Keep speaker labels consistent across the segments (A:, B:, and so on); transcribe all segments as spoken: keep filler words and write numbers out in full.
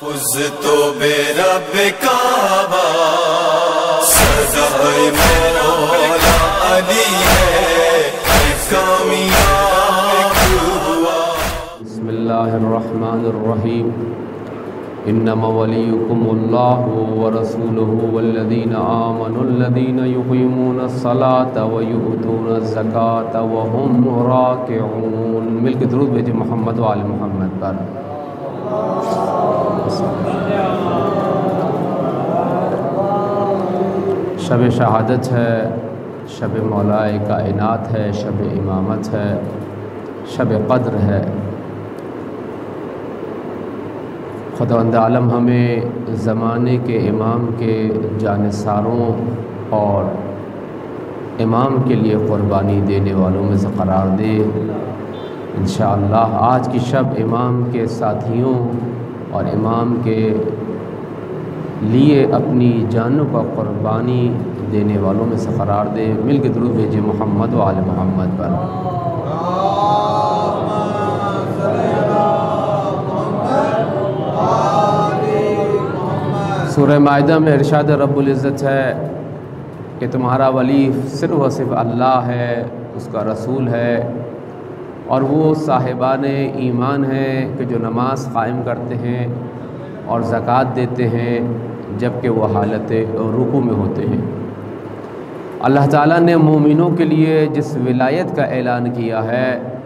A: فزت بے رب کعبہ سزائے مولا علی ہے کامیاب ہوا۔
B: بسم اللہ الرحمن الرحیم۔ انما ولیکم اللہ ورسولہ والذین آمنوا الذین یقیمون الصلاة ویؤتون الزکاة وهم راکعون۔ مل کے درود بھیجیں محمد و آل محمد پر۔ شب شہادت ہے، شب مولائے کائنات ہے، شب امامت ہے، شب قدر ہے۔ خداوند عالم ہمیں زمانے کے امام کے جانثاروں اور امام کے لیے قربانی دینے والوں میں سے قرار دے انشاءاللہ۔ آج کی شب امام کے ساتھیوں اور امام کے لیے اپنی جانوں کا قربانی دینے والوں میں سے قرار دے۔ مل کے درود بھیجیں محمد و آل محمد پر۔ سورہ مائدہ میں ارشاد رب العزت ہے کہ تمہارا ولی صرف و صرف اللہ ہے، اس کا رسول ہے، اور وہ صاحبان ایمان ہیں کہ جو نماز قائم کرتے ہیں اور زکوٰۃ دیتے ہیں جب کہ وہ حالت رکوع میں ہوتے ہیں۔ اللہ تعالیٰ نے مومنوں کے لیے جس ولایت کا اعلان کیا ہے،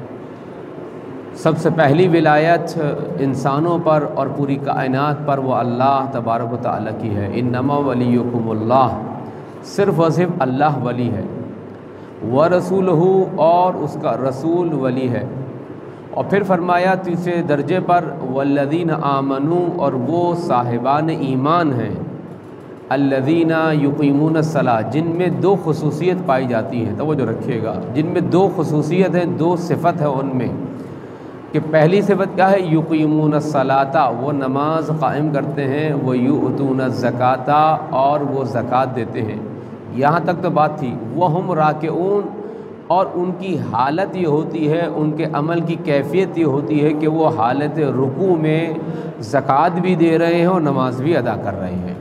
B: سب سے پہلی ولایت انسانوں پر اور پوری کائنات پر وہ اللہ تبارک و تعالیٰ کی ہے۔ انما ولیکم اللہ، صرف و صرف اللہ ولی ہے، ورسولہ، اور اس کا رسول ولی ہے۔ اور پھر فرمایا تیسرے درجے پر والذین آمنوا، اور وہ صاحبان ایمان ہیں، الذین یقیمون الصلاۃ، جن میں دو خصوصیت پائی جاتی ہیں، توجہ رکھیے گا، جن میں دو خصوصیت ہیں، دو صفت ہے ان میں، کہ پہلی صفت کیا ہے؟ یقیمون الصلاۃ، وہ نماز قائم کرتے ہیں، وہ یؤتون الزکاۃ، اور وہ زکوٰۃ دیتے ہیں۔ یہاں تک تو بات تھی۔ وہم راکعون، اور ان کی حالت یہ ہوتی ہے، ان کے عمل کی کیفیت یہ ہوتی ہے کہ وہ حالت رکوع میں زکوٰۃ بھی دے رہے ہیں اور نماز بھی ادا کر رہے ہیں۔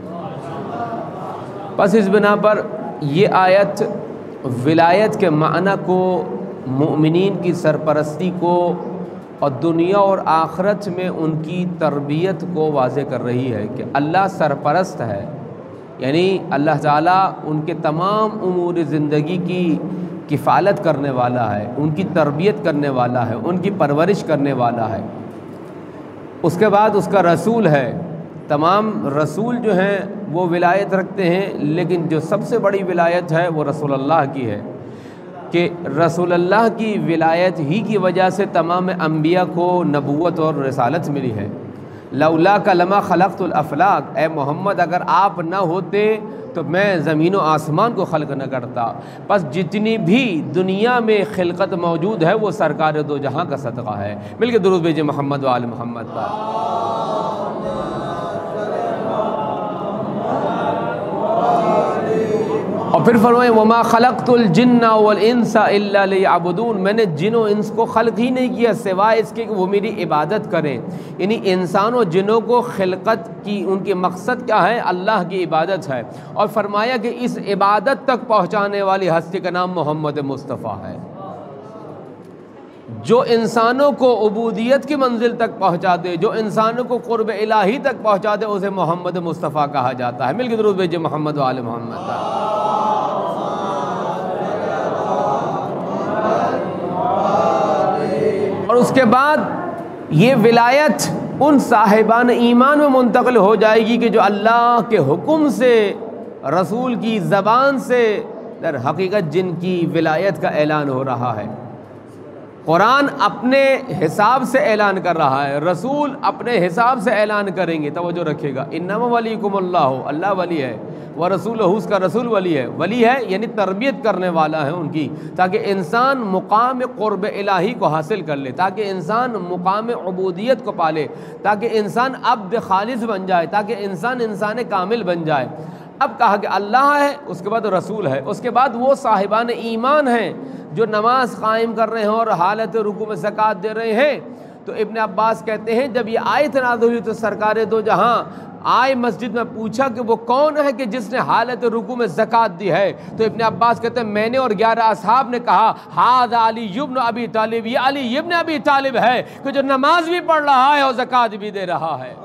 B: بس اس بنا پر یہ آیت ولایت کے معنی کو، مومنین کی سرپرستی کو، اور دنیا اور آخرت میں ان کی تربیت کو واضح کر رہی ہے کہ اللہ سرپرست ہے، یعنی اللہ تعالیٰ ان کے تمام امور زندگی کی کفالت کرنے والا ہے، ان کی تربیت کرنے والا ہے، ان کی پرورش کرنے والا ہے۔ اس کے بعد اس کا رسول ہے۔ تمام رسول جو ہیں وہ ولایت رکھتے ہیں، لیکن جو سب سے بڑی ولایت ہے وہ رسول اللہ کی ہے، کہ رسول اللہ کی ولایت ہی کی وجہ سے تمام انبیاء کو نبوت اور رسالت ملی ہے۔ لولاک لما خلقت الافلاک، اے محمد اگر آپ نہ ہوتے تو میں زمین و آسمان کو خلق نہ کرتا۔ پس جتنی بھی دنیا میں خلقت موجود ہے وہ سرکار دو جہاں کا صدقہ ہے۔ مل کے درود بھیجیں محمد و آل محمد پر۔ اور پھر فرمائیں وما خلقت الجن والانس الا لیعبدون، میں نے جن و انس کو خلق ہی نہیں کیا سوائے اس کے کہ وہ میری عبادت کریں۔ یعنی انسان و جنوں کو خلقت کی ان کے مقصد کیا ہے؟ اللہ کی عبادت ہے۔ اور فرمایا کہ اس عبادت تک پہنچانے والی ہستی کا نام محمد مصطفیٰ ہے، جو انسانوں کو عبودیت کی منزل تک پہنچا دے، جو انسانوں کو قرب الہی تک پہنچا دے، اسے محمد مصطفیٰ کہا جاتا ہے۔ مل کے درود بھیجیں محمد و آل محمد۔ اور اس کے بعد یہ ولایت ان صاحبان ایمان میں منتقل ہو جائے گی کہ جو اللہ کے حکم سے، رسول کی زبان سے در حقیقت جن کی ولایت کا اعلان ہو رہا ہے۔ قرآن اپنے حساب سے اعلان کر رہا ہے، رسول اپنے حساب سے اعلان کریں گے۔ توجہ رکھیے گا، انما ولیکم اللہ، اللہ ولی ہے، ورسولہ، اس کا رسول ولی ہے۔ ولی ہے یعنی تربیت کرنے والا ہے ان کی، تاکہ انسان مقام قرب الہی کو حاصل کر لے، تاکہ انسان مقام عبودیت کو پالے، تاکہ انسان عبد خالص بن جائے، تاکہ انسان انسان کامل بن جائے۔ اب کہا کہ اللہ ہے، اس کے بعد رسول ہے، اس کے بعد وہ صاحبان ایمان ہیں جو نماز قائم کر رہے ہیں اور حالت رکوع میں زکوٰۃ دے رہے ہیں۔ تو ابن عباس کہتے ہیں جب یہ آیت نازل ہوئی تو سرکار دو جہاں آئے مسجد میں پوچھا کہ وہ کون ہے کہ جس نے حالت رکوع میں زکوٰۃ دی ہے، تو ابن عباس کہتے ہیں میں نے اور گیارہ اصحاب نے کہا ھذا علی ابن ابی طالب، یہ علی ابن ابی طالب ہے کہ جو نماز بھی پڑھ رہا ہے اور زکوٰۃ بھی دے رہا ہے۔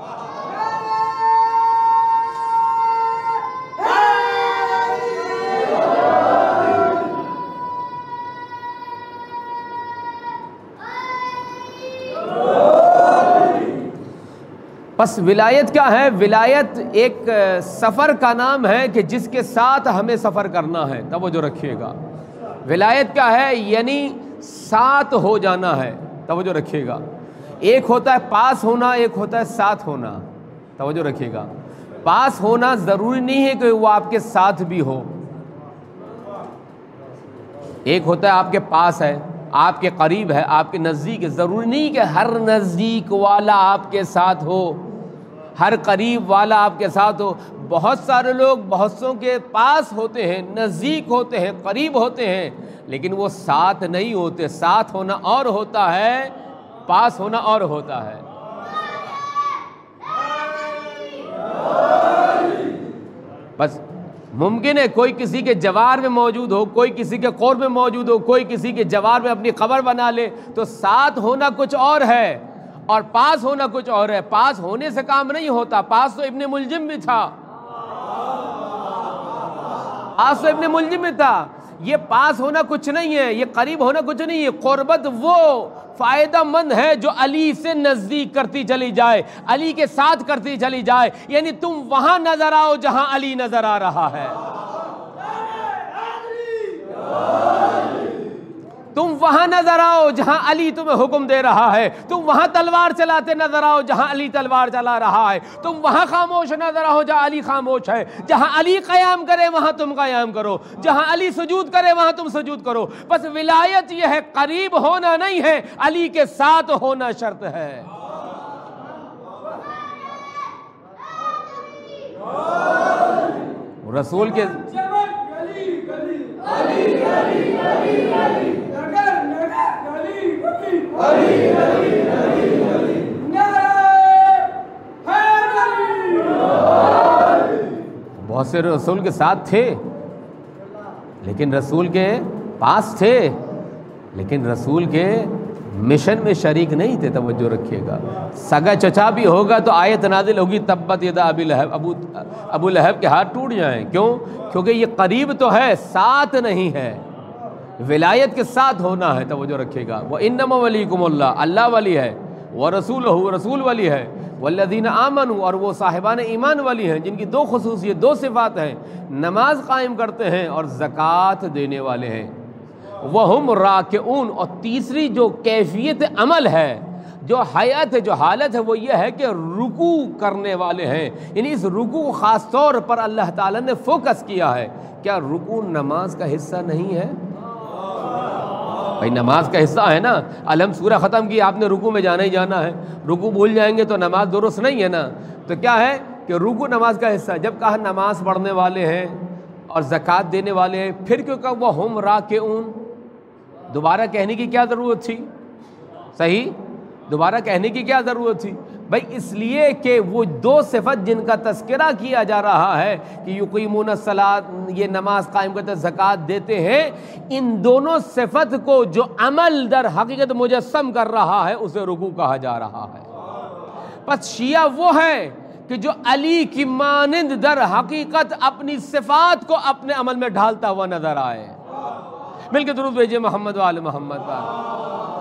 B: بس ولایت کیا ہے؟ ولایت ایک سفر کا نام ہے کہ جس کے ساتھ ہمیں سفر کرنا ہے، توجہ رکھیے گا۔ ولایت کیا ہے؟ یعنی ساتھ ہو جانا ہے، توجہ رکھیے گا۔ ایک ہوتا ہے پاس ہونا، ایک ہوتا ہے ساتھ ہونا، توجہ رکھیے گا۔ پاس ہونا ضروری نہیں ہے کہ وہ آپ کے ساتھ بھی ہو۔ ایک ہوتا ہے آپ کے پاس ہے، آپ کے قریب ہے، آپ کے نزدیک ہے، ضروری نہیں کہ ہر نزدیک والا آپ کے ساتھ ہو، ہر قریب والا آپ کے ساتھ ہو۔ بہت سارے لوگ بہت سوں کے پاس ہوتے ہیں، نزدیک ہوتے ہیں، قریب ہوتے ہیں، لیکن وہ ساتھ نہیں ہوتے۔ ساتھ ہونا اور ہوتا ہے، پاس ہونا اور ہوتا ہے۔ بس ممکن ہے کوئی کسی کے جوار میں موجود ہو، کوئی کسی کے قرب میں موجود ہو، کوئی کسی کے جوار میں اپنی قبر بنا لے، تو ساتھ ہونا کچھ اور ہے اور پاس ہونا کچھ اور ہے۔ پاس ہونے سے کام نہیں ہوتا۔ پاس تو ابن ملجم بھی تھا، پاس تو ابن ملجم بھی تھا۔ یہ پاس ہونا کچھ نہیں ہے، یہ قریب ہونا کچھ نہیں ہے۔ قربت وہ فائدہ مند ہے جو علی سے نزدیک کرتی چلی جائے، علی کے ساتھ کرتی چلی جائے، یعنی تم وہاں نظر آؤ جہاں علی نظر آ رہا ہے، تم وہاں نظر آؤ جہاں علی تمہیں حکم دے رہا ہے، تم وہاں تلوار چلاتے نظر آؤ جہاں علی تلوار چلا رہا ہے، تم وہاں خاموش نظر آؤ جہاں علی خاموش ہے، جہاں علی قیام کرے وہاں تم قیام کرو، جہاں علی سجود کرے وہاں تم سجود کرو۔ بس ولایت یہ ہے، قریب ہونا نہیں ہے، علی کے ساتھ ہونا شرط ہے۔ رسول کے بہت سے رسول کے ساتھ تھے، لیکن رسول کے پاس تھے، لیکن رسول کے مشن میں شریک نہیں تھے۔ توجہ رکھیے گا۔ سگا چچا بھی ہوگا تو آیت نازل ہوگی تبت یدا ابی لہب، ابو ابو لہب کے ہاتھ ٹوٹ جائیں۔ کیوں؟ کیونکہ یہ قریب تو ہے، ساتھ نہیں ہے۔ ولایت کے ساتھ ہونا ہے، توجہ رکھیے گا۔ وَإِنَّمَا وَلِيُّكُمُ اللَّهُ، اللہ ولی ہے، وَرَسُولُهُ، رسول ولی ہے، وَالَّذِينَ آمَنُوا، اور وہ صاحبان ایمان والی ہیں جن کی دو خصوصیت، دو صفات ہیں، نماز قائم کرتے ہیں اور زکوٰۃ دینے والے ہیں۔ وَهُمْ رَاكِعُونَ، اور تیسری جو کیفیت عمل ہے، جو حیات ہے، جو حالت ہے، وہ یہ ہے کہ رکوع کرنے والے ہیں۔ یعنی اس رکوع کو خاص طور پر اللہ تعالیٰ نے فوکس کیا ہے۔ کیا رکوع نماز کا حصہ نہیں ہے؟ بھائی نماز کا حصہ ہے نا۔ الحم سورہ ختم کی، آپ نے رکوع میں جانا ہی جانا ہے، رکوع بھول جائیں گے تو نماز درست نہیں ہے نا۔ تو کیا ہے کہ رکوع نماز کا حصہ ہے۔ جب کہا نماز پڑھنے والے ہیں اور زکوٰۃ دینے والے ہیں، پھر کیوں کہا وہ ہم راکعون؟ دوبارہ کہنے کی کیا ضرورت تھی؟ صحیح، دوبارہ کہنے کی کیا ضرورت تھی؟ بھائی اس لیے کہ وہ دو صفت جن کا تذکرہ کیا جا رہا ہے کہ یقیمون الصلاۃ، یہ نماز قائم کرتے ہیں، زکوٰۃ دیتے ہیں، ان دونوں صفت کو جو عمل در حقیقت مجسم کر رہا ہے اسے رکوع کہا جا رہا ہے۔ پس شیعہ وہ ہے کہ جو علی کی مانند در حقیقت اپنی صفات کو اپنے عمل میں ڈھالتا ہوا نظر آئے۔ مل کے درود بھیجئے محمد و آل محمد پر۔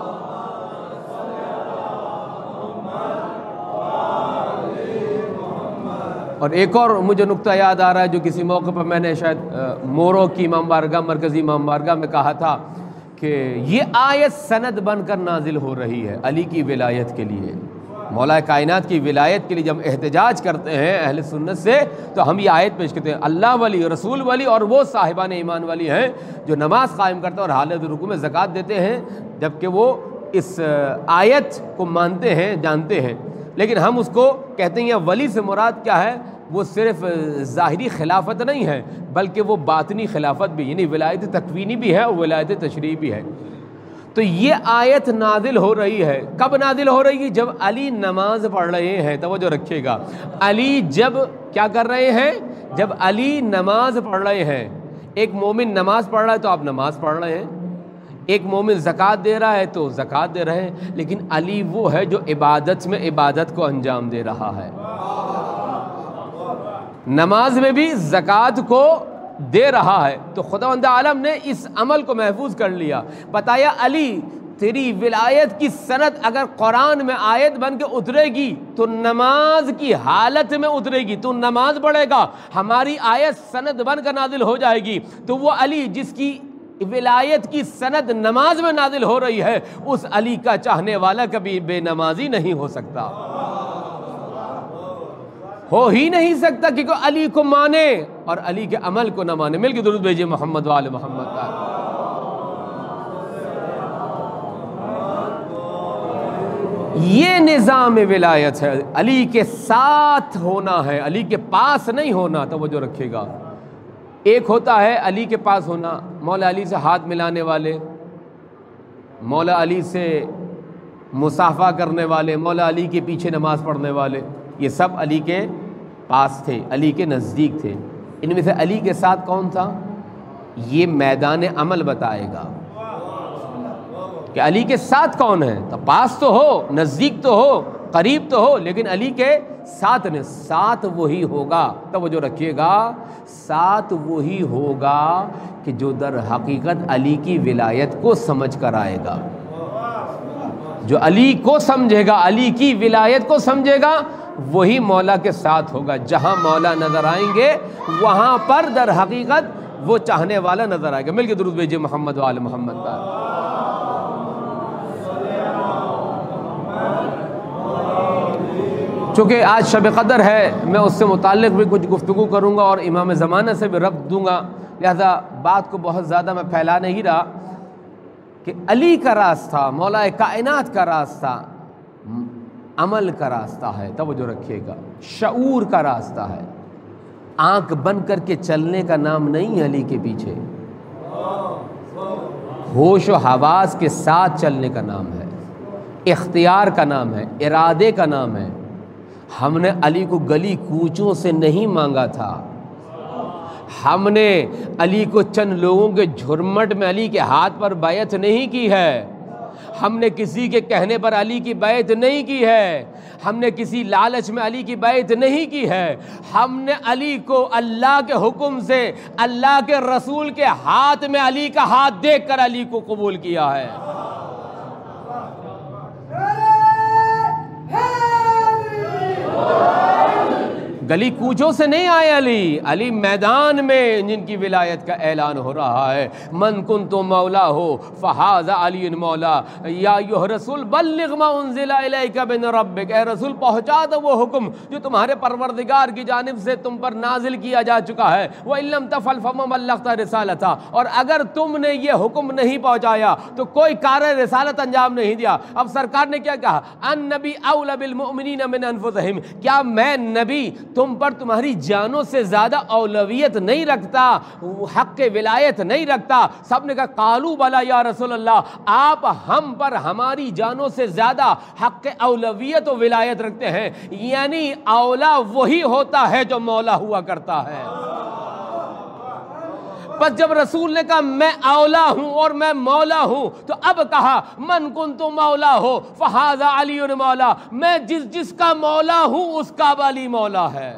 B: اور ایک اور مجھے نقطہ یاد آ رہا ہے جو کسی موقع پر میں نے شاید مورو کی امام بارگاہ، مرکزی امام بارگاہ میں کہا تھا کہ یہ آیت سند بن کر نازل ہو رہی ہے علی کی ولایت کے لیے، مولا کائنات کی ولایت کے لیے۔ جب احتجاج کرتے ہیں اہل سنت سے تو ہم یہ آیت پیش کرتے ہیں، اللہ ولی، رسول ولی اور وہ صاحبان ایمان والی ہیں جو نماز قائم کرتے ہیں اور حالت رکوع میں زکوٰۃ دیتے ہیں، جبکہ وہ اس آیت کو مانتے ہیں، جانتے ہیں۔ لیکن ہم اس کو کہتے ہیں ولی سے مراد کیا ہے؟ وہ صرف ظاہری خلافت نہیں ہے بلکہ وہ باطنی خلافت بھی، یعنی ولایت تکوینی بھی ہے اور ولایت تشریعی بھی ہے۔ تو یہ آیت نازل ہو رہی ہے، کب نازل ہو رہی ہے؟ جب علی نماز پڑھ رہے ہیں، توجہ رکھیے گا، علی جب کیا کر رہے ہیں؟ جب علی نماز پڑھ رہے ہیں۔ ایک مومن نماز پڑھ رہا ہے تو آپ نماز پڑھ رہے ہیں، ایک مومن زکوٰۃ دے رہا ہے تو زکوٰۃ دے رہے ہیں، لیکن علی وہ ہے جو عبادت میں عبادت کو انجام دے رہا ہے، نماز میں بھی زکوٰۃ کو دے رہا ہے۔ تو خداوند عالم نے اس عمل کو محفوظ کر لیا، بتایا علی تیری ولایت کی سند اگر قرآن میں آیت بن کے اترے گی تو نماز کی حالت میں اترے گی، تو نماز پڑھے گا، ہماری آیت سند بن کر نازل ہو جائے گی، تو وہ علی جس کی ولایت کی سند نماز میں نازل ہو رہی ہے، اس علی کا چاہنے والا کبھی بے نمازی نہیں ہو سکتا، ہو ہی نہیں سکتا، کیونکہ علی کو مانے اور علی کے عمل کو نہ مانے۔ مل کے درود بھیجئے محمد وآل محمد کا۔ یہ نظام ولایت ہے، علی کے ساتھ ہونا ہے، علی کے پاس نہیں ہونا، توجہ رکھیے گا۔ ایک ہوتا ہے علی کے پاس ہونا، مولا علی سے ہاتھ ملانے والے، مولا علی سے مصافحہ کرنے والے، مولا علی کے پیچھے نماز پڑھنے والے، یہ سب علی کے پاس تھے، علی کے نزدیک تھے۔ ان میں سے علی کے ساتھ کون تھا؟ یہ میدان عمل بتائے گا کہ علی کے ساتھ کون ہے، تو پاس تو ہو، نزدیک تو ہو، قریب تو ہو، لیکن علی کے ساتھ نے ساتھ وہی ہوگا، توجہ رکھیے گا، ساتھ وہی ہوگا کہ جو در حقیقت علی کی ولایت کو سمجھ کر آئے گا، جو علی کو سمجھے گا، علی کی ولایت کو سمجھے گا، وہی مولا کے ساتھ ہوگا۔ جہاں مولا نظر آئیں گے وہاں پر در حقیقت وہ چاہنے والا نظر آئے گا۔ مل کے درود بھیجئے محمد وآل محمد کا۔ چونکہ آج شب قدر ہے، میں اس سے متعلق بھی کچھ گفتگو کروں گا اور امام زمانہ سے بھی ربط دوں گا، لہذا بات کو بہت زیادہ میں پھیلا نہیں رہا کہ علی کا راستہ، مولا کائنات کا راستہ عمل کا راستہ ہے، توجہ رکھیے گا، شعور کا راستہ ہے، آنکھ بند کر کے چلنے کا نام نہیں ہے علی کے پیچھے، ہوش و حواس کے ساتھ چلنے کا نام ہے، اختیار کا نام ہے، ارادے کا نام ہے۔ ہم نے علی کو گلی کوچوں سے نہیں مانگا تھا، ہم نے علی کو چند لوگوں کے جھرمٹ میں علی کے ہاتھ پر بیعت نہیں کی ہے، ہم نے کسی کے کہنے پر علی کی بیعت نہیں کی ہے، ہم نے کسی لالچ میں علی کی بیعت نہیں کی ہے، ہم نے علی کو اللہ کے حکم سے، اللہ کے رسول کے ہاتھ میں علی کا ہاتھ دیکھ کر علی کو قبول کیا ہے۔ گلی کوچوں سے نہیں آئے علی، علی میدان میں جن کی ولایت کا اعلان ہو رہا ہے، من کنت مولا ہو فہذا علی مولا، یا ایھا رسول بلغ ما انزل الیک من ربک، اے رسول پہنچا دو وہ حکم جو تمہارے پروردگار کی جانب سے تم پر نازل کیا جا چکا ہے، وَإِن لَّمْ تَفْعَلْ فَمَا بَلَّغْتَ رِسَالَتَهُ، اور اگر تم نے یہ حکم نہیں پہنچایا تو کوئی کار رسالت انجام نہیں دیا۔ اب سرکار نے کیا کہا؟ النبی اولی بالمؤمنین من انفسہم، کیا میں نبی تم پر تمہاری جانوں سے زیادہ اولویت نہیں رکھتا، حق ولایت نہیں رکھتا؟ سب نے کہا قالوا بلا یا رسول اللہ، آپ ہم پر ہماری جانوں سے زیادہ حق اولویت و ولایت رکھتے ہیں، یعنی اولا وہی ہوتا ہے جو مولا ہوا کرتا ہے۔ بس جب رسول نے کہا میں اولا ہوں اور میں مولا ہوں، تو اب کہا من کنت مولا ہو فہذا علی مولا، میں جس جس کا مولا ہوں اس کا علی مولا ہے،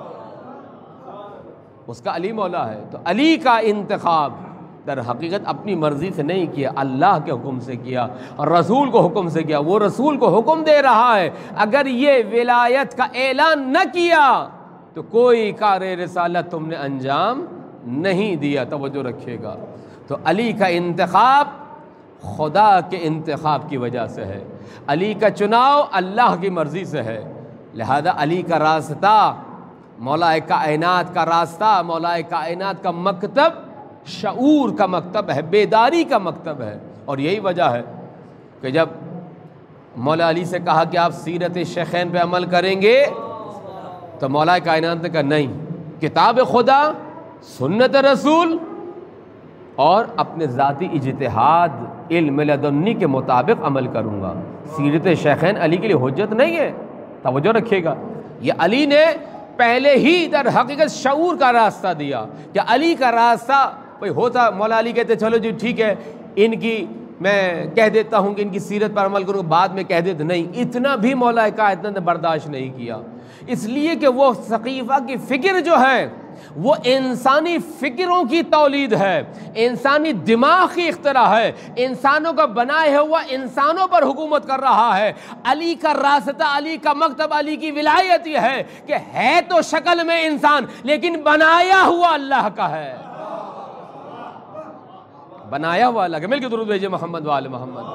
B: اس کا علی مولا ہے۔ تو علی کا انتخاب در حقیقت اپنی مرضی سے نہیں کیا، اللہ کے حکم سے کیا، اور رسول کو حکم سے کیا، وہ رسول کو حکم دے رہا ہے۔ اگر یہ ولایت کا اعلان نہ کیا تو کوئی کار رسالت تم نے انجام نہیں دیا، توجہ رکھیے گا۔ تو علی کا انتخاب خدا کے انتخاب کی وجہ سے ہے، علی کا چناؤ اللہ کی مرضی سے ہے، لہذا علی کا راستہ، مولا کائنات کا راستہ، مولا کائنات کا مکتب شعور کا مکتب ہے، بیداری کا مکتب ہے۔ اور یہی وجہ ہے کہ جب مولا علی سے کہا کہ آپ سیرت شیخین پہ عمل کریں گے، تو مولا کائنات نے کہا نہیں، کتاب خدا، سنت رسول اور اپنے ذاتی اجتہاد علم لدنی کے مطابق عمل کروں گا۔ سیرت شیخین علی کے لیے حجت نہیں ہے، توجہ رکھیے گا۔ یہ علی نے پہلے ہی در حقیقت شعور کا راستہ دیا کہ علی کا راستہ کوئی ہوتا، مولا علی کہتے چلو جی ٹھیک ہے ان کی میں کہہ دیتا ہوں کہ ان کی سیرت پر عمل کروں، بعد میں کہہ دیتے نہیں، اتنا بھی مولا کائنات نے برداشت نہیں کیا، اس لیے کہ وہ سقیفہ کی فکر جو ہے وہ انسانی فکروں کی تولید ہے، انسانی دماغ کی اختراع ہے، انسانوں کا بنائے ہوا انسانوں پر حکومت کر رہا ہے۔ علی کا راستہ، علی کا مکتب، علی کی ولایت یہ ہے کہ ہے تو شکل میں انسان لیکن بنایا ہوا اللہ کا ہے، بنایا ہوا اللہ کا۔ مل کے درود بھیجئے محمد وآل محمد۔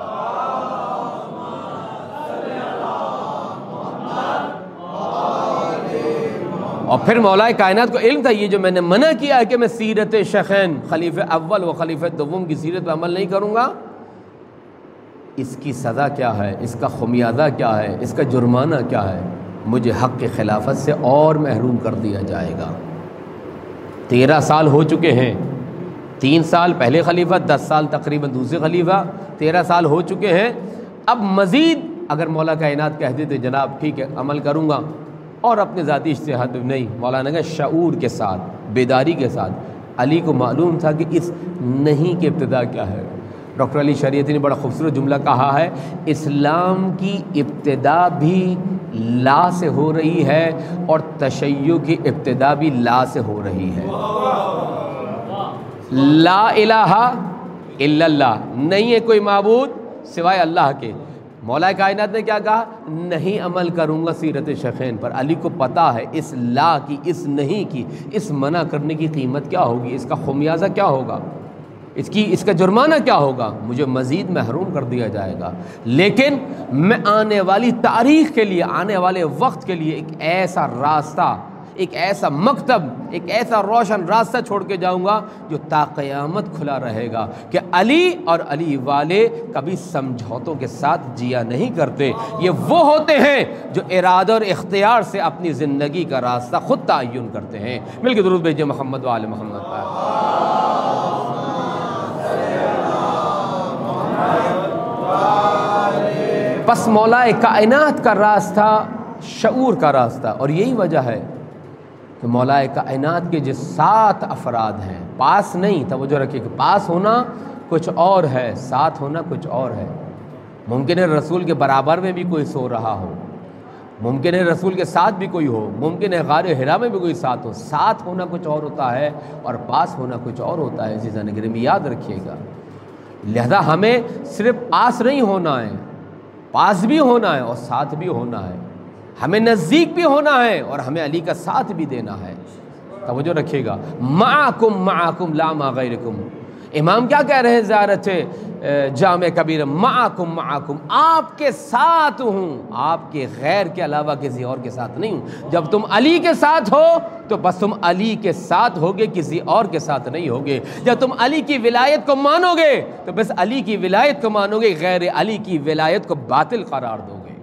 B: اور پھر مولا کائنات کو علم تھا یہ جو میں نے منع کیا ہے کہ میں سیرت شیخین خلیفہ اول و خلیفہ دوم کی سیرت پہ عمل نہیں کروں گا، اس کی سزا کیا ہے، اس کا خمیازہ کیا ہے، اس کا جرمانہ کیا ہے، مجھے حق کی خلافت سے اور محروم کر دیا جائے گا۔ تیرہ سال ہو چکے ہیں، تین سال پہلے خلیفہ، دس سال تقریباً دوسرے خلیفہ، تیرہ سال ہو چکے ہیں۔ اب مزید اگر مولا کائنات کہہ دیتے جناب ٹھیک ہے عمل کروں گا، اور اپنے ذاتی اجتہاد نہیں، مولانا کا شعور کے ساتھ، بیداری کے ساتھ، علی کو معلوم تھا کہ اس نہیں کی ابتدا کیا ہے۔ ڈاکٹر علی شریعتی نے بڑا خوبصورت جملہ کہا ہے، اسلام کی ابتدا بھی لا سے ہو رہی ہے اور تشیع کی ابتدا بھی لا سے ہو رہی ہے۔ لا الہ الا اللہ، نہیں ہے کوئی معبود سوائے اللہ کے۔ مولا کائنات نے کیا کہا؟ نہیں عمل کروں گا سیرت شیخین پر۔ علی کو پتا ہے اس لا کی، اس نہیں کی، اس منع کرنے کی قیمت کیا ہوگی، اس کا خمیازہ کیا ہوگا، اس کی اس کا جرمانہ کیا ہوگا، مجھے مزید محروم کر دیا جائے گا۔ لیکن میں آنے والی تاریخ کے لیے، آنے والے وقت کے لیے ایک ایسا راستہ، ایک ایسا مکتب، ایک ایسا روشن راستہ چھوڑ کے جاؤں گا جو تا قیامت کھلا رہے گا کہ علی اور علی والے کبھی سمجھوتوں کے ساتھ جیا نہیں کرتے، یہ وہ ہوتے ہیں جو ارادہ اور اختیار سے اپنی زندگی کا راستہ خود تعین کرتے ہیں۔ مل کے درود بھیجئے محمد وآل محمد پر۔ پس مولا کائنات کا راستہ شعور کا راستہ، اور یہی وجہ ہے کہ مولا کائنات کے جو سات افراد ہیں، پاس نہیں، توجہ رکھیے کہ پاس ہونا کچھ اور ہے، ساتھ ہونا کچھ اور ہے۔ ممکن ہے رسول کے برابر میں بھی کوئی سو رہا ہو، ممکن ہے رسول کے ساتھ بھی کوئی ہو، ممکن ہے غار حرا میں بھی کوئی ساتھ ہو۔ ساتھ ہونا کچھ اور ہوتا ہے اور پاس ہونا کچھ اور ہوتا ہے، عزیزان گرامی یاد رکھیے گا۔ لہذا ہمیں صرف پاس نہیں ہونا ہے، پاس بھی ہونا ہے اور ساتھ بھی ہونا ہے، ہمیں نزدیک بھی ہونا ہے اور ہمیں علی کا ساتھ بھی دینا ہے۔ توجہ رکھیے گا، معکم معکم لا ما غیرکم۔ امام کیا کہہ رہے ہیں زیارت جامع کبیر، معکم معکم، آپ کے ساتھ ہوں، آپ کے غیر کے علاوہ کسی اور کے ساتھ نہیں ہوں۔ جب تم علی کے ساتھ ہو تو بس تم علی کے ساتھ ہوگے، کسی اور کے ساتھ نہیں ہوگے۔ جب تم علی کی ولایت کو مانو گے تو بس علی کی ولایت کو مانو گے، غیر علی کی ولایت کو باطل قرار دو گے۔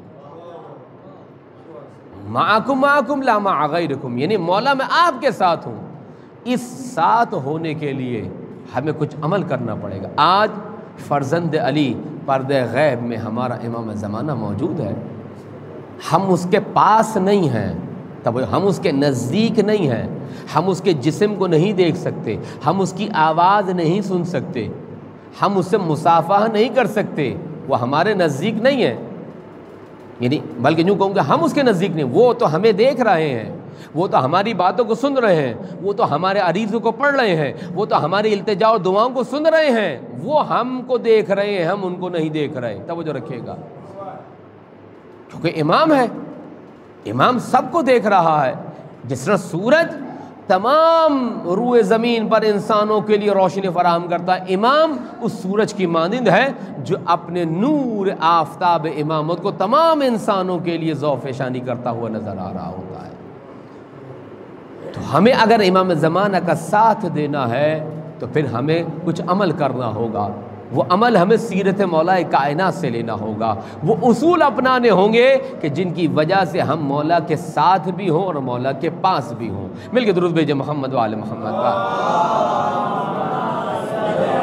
B: معکم معکم لا مع غیرکم، یعنی مولا میں آپ کے ساتھ ہوں۔ اس ساتھ ہونے کے لیے ہمیں کچھ عمل کرنا پڑے گا۔ آج فرزند علی پردہ غیب میں ہمارا امام زمانہ موجود ہے، ہم اس کے پاس نہیں ہیں، تب ہم اس کے نزدیک نہیں ہیں، ہم اس کے جسم کو نہیں دیکھ سکتے، ہم اس کی آواز نہیں سن سکتے، ہم اس سے مصافحہ نہیں کر سکتے، وہ ہمارے نزدیک نہیں ہے، یعنی بلکہ یوں کہوں کہ ہم اس کے نزدیک نہیں، وہ تو ہمیں دیکھ رہے ہیں، وہ تو ہماری باتوں کو سن رہے ہیں، وہ تو ہمارے عریضوں کو پڑھ رہے ہیں، وہ تو ہماری التجا اور دعاؤں کو سن رہے ہیں، وہ ہم کو دیکھ رہے ہیں، ہم ان کو نہیں دیکھ رہے۔ توجہ رکھیے گا، کیونکہ امام ہے، امام سب کو دیکھ رہا ہے۔ جس طرح سورج تمام روئے زمین پر انسانوں کے لیے روشنی فراہم کرتا ہے، امام اس سورج کی مانند ہے جو اپنے نور آفتاب امامت کو تمام انسانوں کے لیے ذوف شانی کرتا ہوا نظر آ رہا ہوتا ہے۔ تو ہمیں اگر امام زمانہ کا ساتھ دینا ہے تو پھر ہمیں کچھ عمل کرنا ہوگا، وہ عمل ہمیں سیرت مولا کائنات سے لینا ہوگا، وہ اصول اپنانے ہوں گے کہ جن کی وجہ سے ہم مولا کے ساتھ بھی ہوں اور مولا کے پاس بھی ہوں۔ مل کے درود بھیجئے محمد وآل محمد۔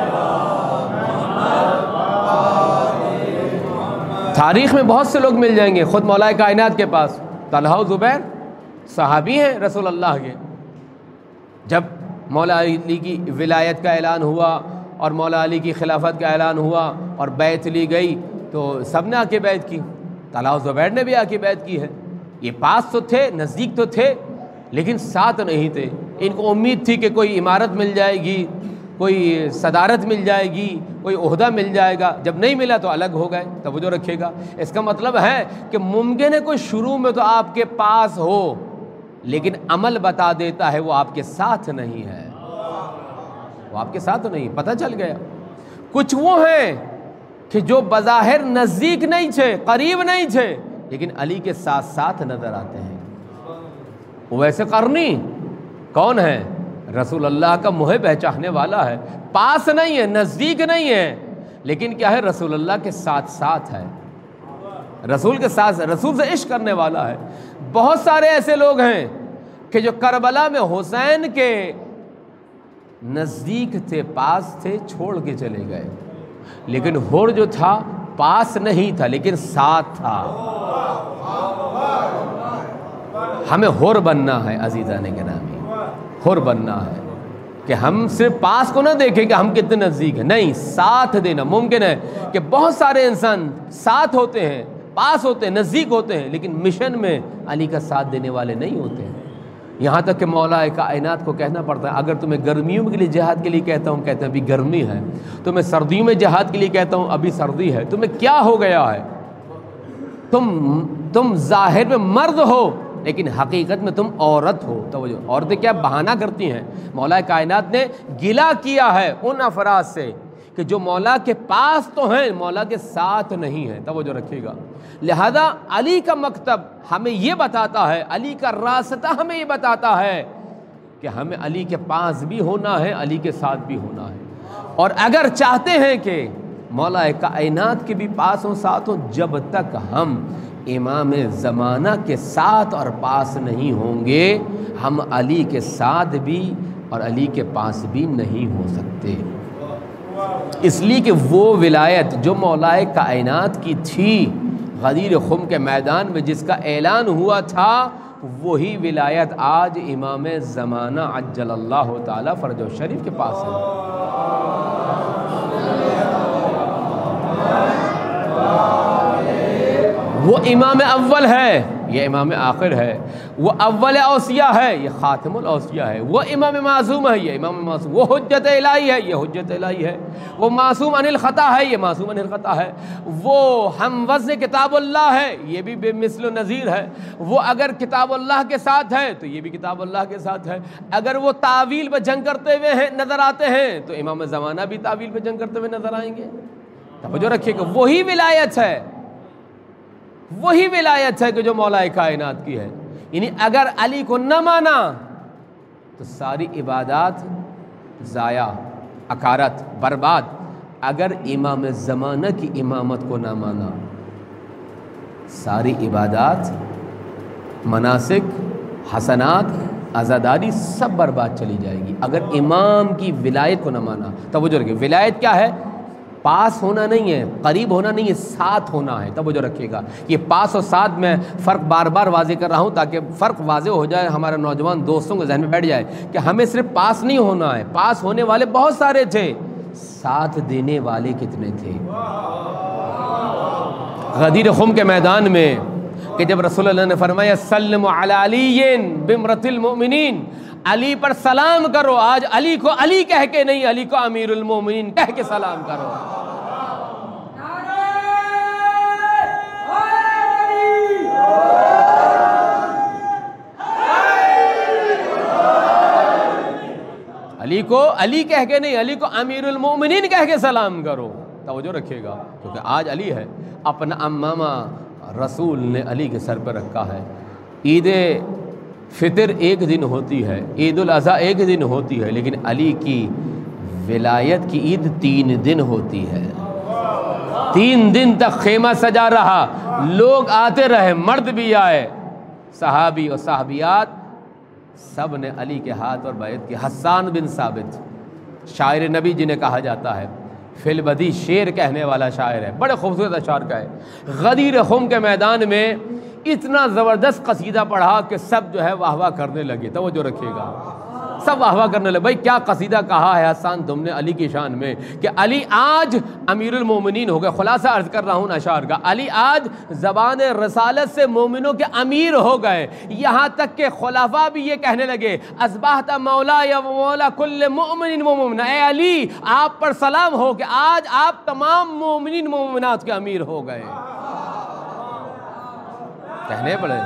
B: تاریخ میں بہت سے لوگ مل جائیں گے خود مولا کائنات کے پاس. طلحہ و زبیر صحابی ہیں رسول اللہ کے. جب مولا علی کی ولایت کا اعلان ہوا اور مولا علی کی خلافت کا اعلان ہوا اور بیعت لی گئی تو سب نے آ کے بیعت کی. طلحہ و زبیر نے بھی آ کے بیعت کی ہے. یہ پاس تو تھے, نزدیک تو تھے, لیکن ساتھ نہیں تھے. ان کو امید تھی کہ کوئی عمارت مل جائے گی, کوئی صدارت مل جائے گی, کوئی عہدہ مل جائے گا. جب نہیں ملا تو الگ ہو گئے. توجہ رکھے گا. اس کا مطلب ہے کہ ممکن ہے کوئی شروع میں تو آپ کے پاس ہو, لیکن عمل بتا دیتا ہے وہ آپ کے ساتھ نہیں ہے, وہ آپ کے ساتھ نہیں. پتہ چل گیا. کچھ وہ ہیں کہ جو بظاہر نزدیک نہیں تھے, قریب نہیں تھے, لیکن علی کے ساتھ ساتھ نظر آتے ہیں. ویسے قرنی کون ہے؟ رسول اللہ کا محب ہے, چاہنے والا ہے, پاس نہیں ہے, نزدیک نہیں ہے, لیکن کیا ہے, رسول اللہ کے ساتھ ساتھ ہے, رسول کے ساتھ, رسول سے عشق کرنے والا ہے. بہت سارے ایسے لوگ ہیں کہ جو کربلا میں حسین کے نزدیک تھے, پاس تھے, چھوڑ کے چلے گئے, لیکن ہور جو تھا پاس نہیں تھا لیکن ساتھ تھا. ہمیں ہور بننا ہے عزیزان گرامی, ہور بننا ہے کہ ہم صرف پاس کو نہ دیکھیں کہ ہم کتنے نزدیک ہیں, نہیں, ساتھ دینا. ممکن ہے کہ بہت سارے انسان ساتھ ہوتے ہیں, پاس ہوتے ہیں, نزدیک ہوتے ہیں, لیکن مشن میں علی کا ساتھ دینے والے نہیں ہوتے ہیں. یہاں تک کہ مولا کائنات کو کہنا پڑتا ہے, اگر تمہیں گرمیوں کے لیے جہاد کے لیے کہتا ہوں, کہتے ہیں ابھی گرمی ہے. تمہیں سردیوں میں جہاد کے لیے کہتا ہوں, ابھی سردی ہے. تمہیں کیا ہو گیا ہے؟ تم تم ظاہر میں مرد ہو لیکن حقیقت میں تم عورت ہو. توجہ, عورتیں کیا بہانہ کرتی ہیں. مولا کائنات نے گلہ کیا ہے ان افراد سے کہ جو مولا کے پاس تو ہیں, مولا کے ساتھ نہیں ہیں. توجہ رکھیے گا. لہذا علی کا مکتب ہمیں یہ بتاتا ہے, علی کا راستہ ہمیں یہ بتاتا ہے کہ ہمیں علی کے پاس بھی ہونا ہے, علی کے ساتھ بھی ہونا ہے. اور اگر چاہتے ہیں کہ مولا کائنات کے بھی پاس ہوں, ساتھ ہوں, جب تک ہم امام زمانہ کے ساتھ اور پاس نہیں ہوں گے, ہم علی کے ساتھ بھی اور علی کے پاس بھی نہیں ہو سکتے. اس لیے کہ وہ ولایت جو مولا کائنات کی تھی غدیر خم کے میدان میں جس کا اعلان ہوا تھا, وہی ولایت آج امام زمانہ عجل اللہ تعالی فرجہ شریف کے پاس ہے. وہ امام اول ہے, یہ امام آخر ہے. وہ اول اوصیاء ہے, یہ خاتم الاوصیاء ہے. وہ امام معصوم ہے, یہ امام معصوم. وہ حجت الہی ہے, یہ حجت الہی ہے. وہ معصوم عن الخطا ہے, یہ معصوم عن الخطا ہے. وہ ہم وزن کتاب اللہ ہے, یہ بھی بے مثل و نظیر ہے. وہ اگر کتاب اللہ کے ساتھ ہے تو یہ بھی کتاب اللہ کے ساتھ ہے. اگر وہ تعویل پہ جنگ کرتے ہوئے ہیں نظر آتے ہیں تو امام زمانہ بھی تعویل پہ جنگ کرتے ہوئے نظر آئیں گے. توجہ رکھیے کہ وہی ولایت ہے, وہی ولایت ہے کہ جو مولا کائنات کی ہے. یعنی اگر علی کو نہ مانا تو ساری عبادات ضائع, اکارت, برباد. اگر امام زمانہ کی امامت کو نہ مانا, ساری عبادات, مناسک, حسنات, عزاداری سب برباد چلی جائے گی. اگر امام کی ولایت کو نہ مانا. توجہ رکھیے, ولایت کیا ہے؟ پاس ہونا نہیں ہے, قریب ہونا نہیں ہے, ساتھ ہونا ہے. توجہ رکھیے گا. یہ پاس اور ساتھ میں فرق بار بار واضح کر رہا ہوں تاکہ فرق واضح ہو جائے, ہمارے نوجوان دوستوں کے ذہن میں بیٹھ جائے کہ ہمیں صرف پاس نہیں ہونا ہے. پاس ہونے والے بہت سارے تھے, ساتھ دینے والے کتنے تھے. غدیر خم کے میدان میں کہ جب رسول اللہ نے فرمایا سلم علی علی بمرۃ المؤمنین, علی پر سلام کرو. آج علی کو علی کہہ کے نہیں, علی کو امیر المومنین کہہ کے سلام کرو. علی کو علی کہہ کے نہیں, علی کو امیر المومنین کہہ کے سلام کرو. توجہ رکھیے گا, کیونکہ آج علی ہے. اپنا امامہ رسول نے علی کے سر پر رکھا ہے. عید فطر ایک دن ہوتی ہے, عید الاضحیٰ ایک دن ہوتی ہے, لیکن علی کی ولایت کی عید تین دن ہوتی ہے. تین دن تک خیمہ سجا رہا, لوگ آتے رہے, مرد بھی آئے, صحابی اور صحابیات, سب نے علی کے ہاتھ اور بیعت کی. حسان بن ثابت, شاعر نبی جنہیں کہا جاتا ہے, فی البدی شعر کہنے والا شاعر ہے، بڑے خوبصورت اشعار کا ہے۔ غدیر خم کے میدان میں اتنا زبردست قصیدہ پڑھا کہ سب جو ہے واہ واہ کرنے لگے، توجہ رکھیے گا، سب واہ واہ کرنے لگے۔ بھائی کیا قصیدہ کہا ہے حسان تم نے علی کی شان میں کہ علی آج امیر المومنین ہو گئے۔ خلاصہ عرض کر رہا ہوں اشعار کا، علی آج زبان رسالت سے مومنوں کے امیر ہو گئے، یہاں تک کہ خلفاء بھی یہ کہنے لگے اصبحت مولا یا مولا کل مؤمن و مومنہ، اے علی آپ پر سلام ہو کہ آج آپ تمام مومنین مومنات کے امیر ہو گئے، کہنے پڑے۔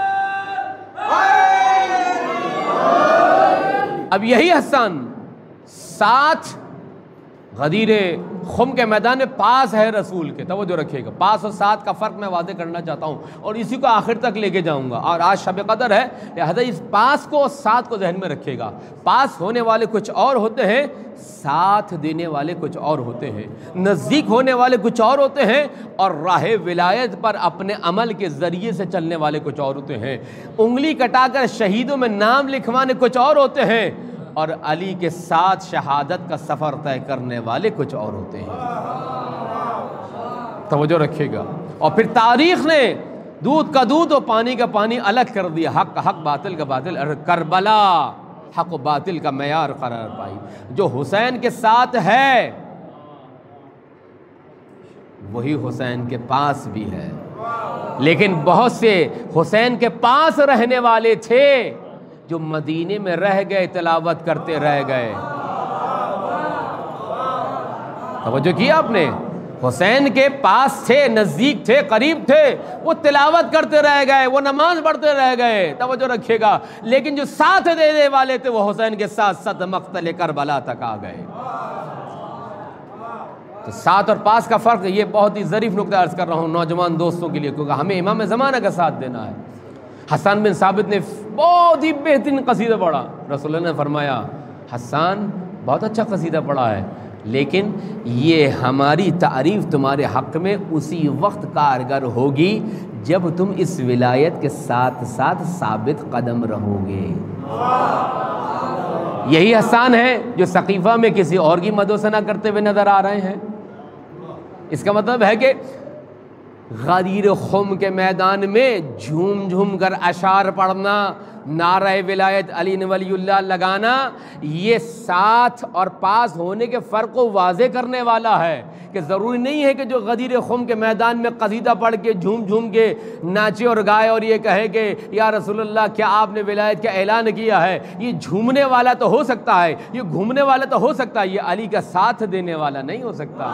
B: اب یہی حسان ساتھ غدیر خم کے میدان میں پاس ہے رسول کے، توجہ رکھیے گا، پاس اور ساتھ کا فرق میں واضح کرنا چاہتا ہوں اور اسی کو آخر تک لے کے جاؤں گا، اور آج شب قدر ہے لہذا اس پاس کو اور ساتھ کو ذہن میں رکھیے گا۔ پاس ہونے والے کچھ اور ہوتے ہیں، ساتھ دینے والے کچھ اور ہوتے ہیں، نزدیک ہونے والے کچھ اور ہوتے ہیں، اور راہ ولایت پر اپنے عمل کے ذریعے سے چلنے والے کچھ اور ہوتے ہیں، انگلی کٹا کر شہیدوں میں نام لکھوانے کچھ اور ہوتے ہیں، اور علی کے ساتھ شہادت کا سفر طے کرنے والے کچھ اور ہوتے ہیں، توجہ رکھیے گا۔ اور پھر تاریخ نے دودھ کا دودھ اور پانی کا پانی الگ کر دیا، حق کا حق باطل کا باطل، اور کربلا حق و باطل کا معیار قرار پائی۔ جو حسین کے ساتھ ہے وہی حسین کے پاس بھی ہے، لیکن بہت سے حسین کے پاس رہنے والے تھے جو مدینے میں رہ گئے، تلاوت کرتے رہ گئے، توجہ کیا آپ نے، حسین کے پاس تھے، نزدیک تھے، قریب تھے، وہ تلاوت کرتے رہ گئے، وہ نماز پڑھتے رہ گئے، توجہ رکھیے گا، لیکن جو ساتھ دینے والے تھے وہ حسین کے ساتھ ساتھ مقتل کربلا تک آ گئے۔ تو ساتھ اور پاس کا فرق، یہ بہت ہی ظریف نکتہ عرض کر رہا ہوں نوجوان دوستوں کے لیے، کیونکہ ہمیں امام زمانہ کا ساتھ دینا ہے۔ حسان بن ثابت نے بہت ہی بہترین قصیدہ پڑھا، رسول اللہ نے فرمایا حسان بہت اچھا قصیدہ پڑھا ہے، لیکن یہ ہماری تعریف تمہارے حق میں اسی وقت کارگر ہوگی جب تم اس ولایت کے ساتھ ساتھ ثابت قدم رہو گے۔ یہی حسان ہے جو سقیفہ میں کسی اور کی مدح و ثنا کرتے ہوئے نظر آ رہے ہیں۔ اس کا مطلب ہے کہ غدیر خم کے میدان میں جھوم جھوم کر اشعار پڑھنا، نعرہ ولایت علی ولی اللہ لگانا، یہ ساتھ اور پاس ہونے کے فرق کو واضح کرنے والا ہے کہ ضروری نہیں ہے کہ جو غدیر خم کے میدان میں قصیدہ پڑھ کے جھوم جھوم کے ناچے اور گائے اور یہ کہے کہ یا رسول اللہ کیا آپ نے ولایت کا اعلان کیا ہے، یہ جھومنے والا تو ہو سکتا ہے، یہ گھومنے والا تو ہو سکتا ہے، یہ علی کا ساتھ دینے والا نہیں ہو سکتا۔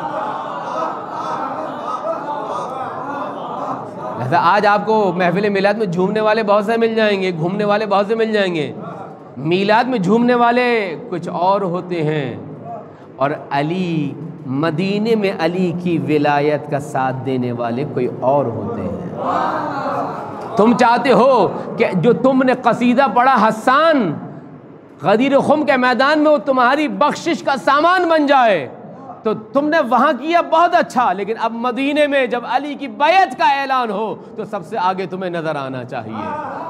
B: لہذا آج آپ کو محفل میلاد میں جھومنے والے بہت سے مل جائیں گے، گھومنے والے بہت سے مل جائیں گے، میلاد میں جھومنے والے کچھ اور ہوتے ہیں، اور علی مدینے میں علی کی ولایت کا ساتھ دینے والے کوئی اور ہوتے ہیں۔ تم چاہتے ہو کہ جو تم نے قصیدہ پڑھا حسان غدیر خم کے میدان میں وہ تمہاری بخشش کا سامان بن جائے، تو تم نے وہاں کیا بہت اچھا، لیکن اب مدینے میں جب علی کی بیعت کا اعلان ہو تو سب سے آگے تمہیں نظر آنا چاہیے،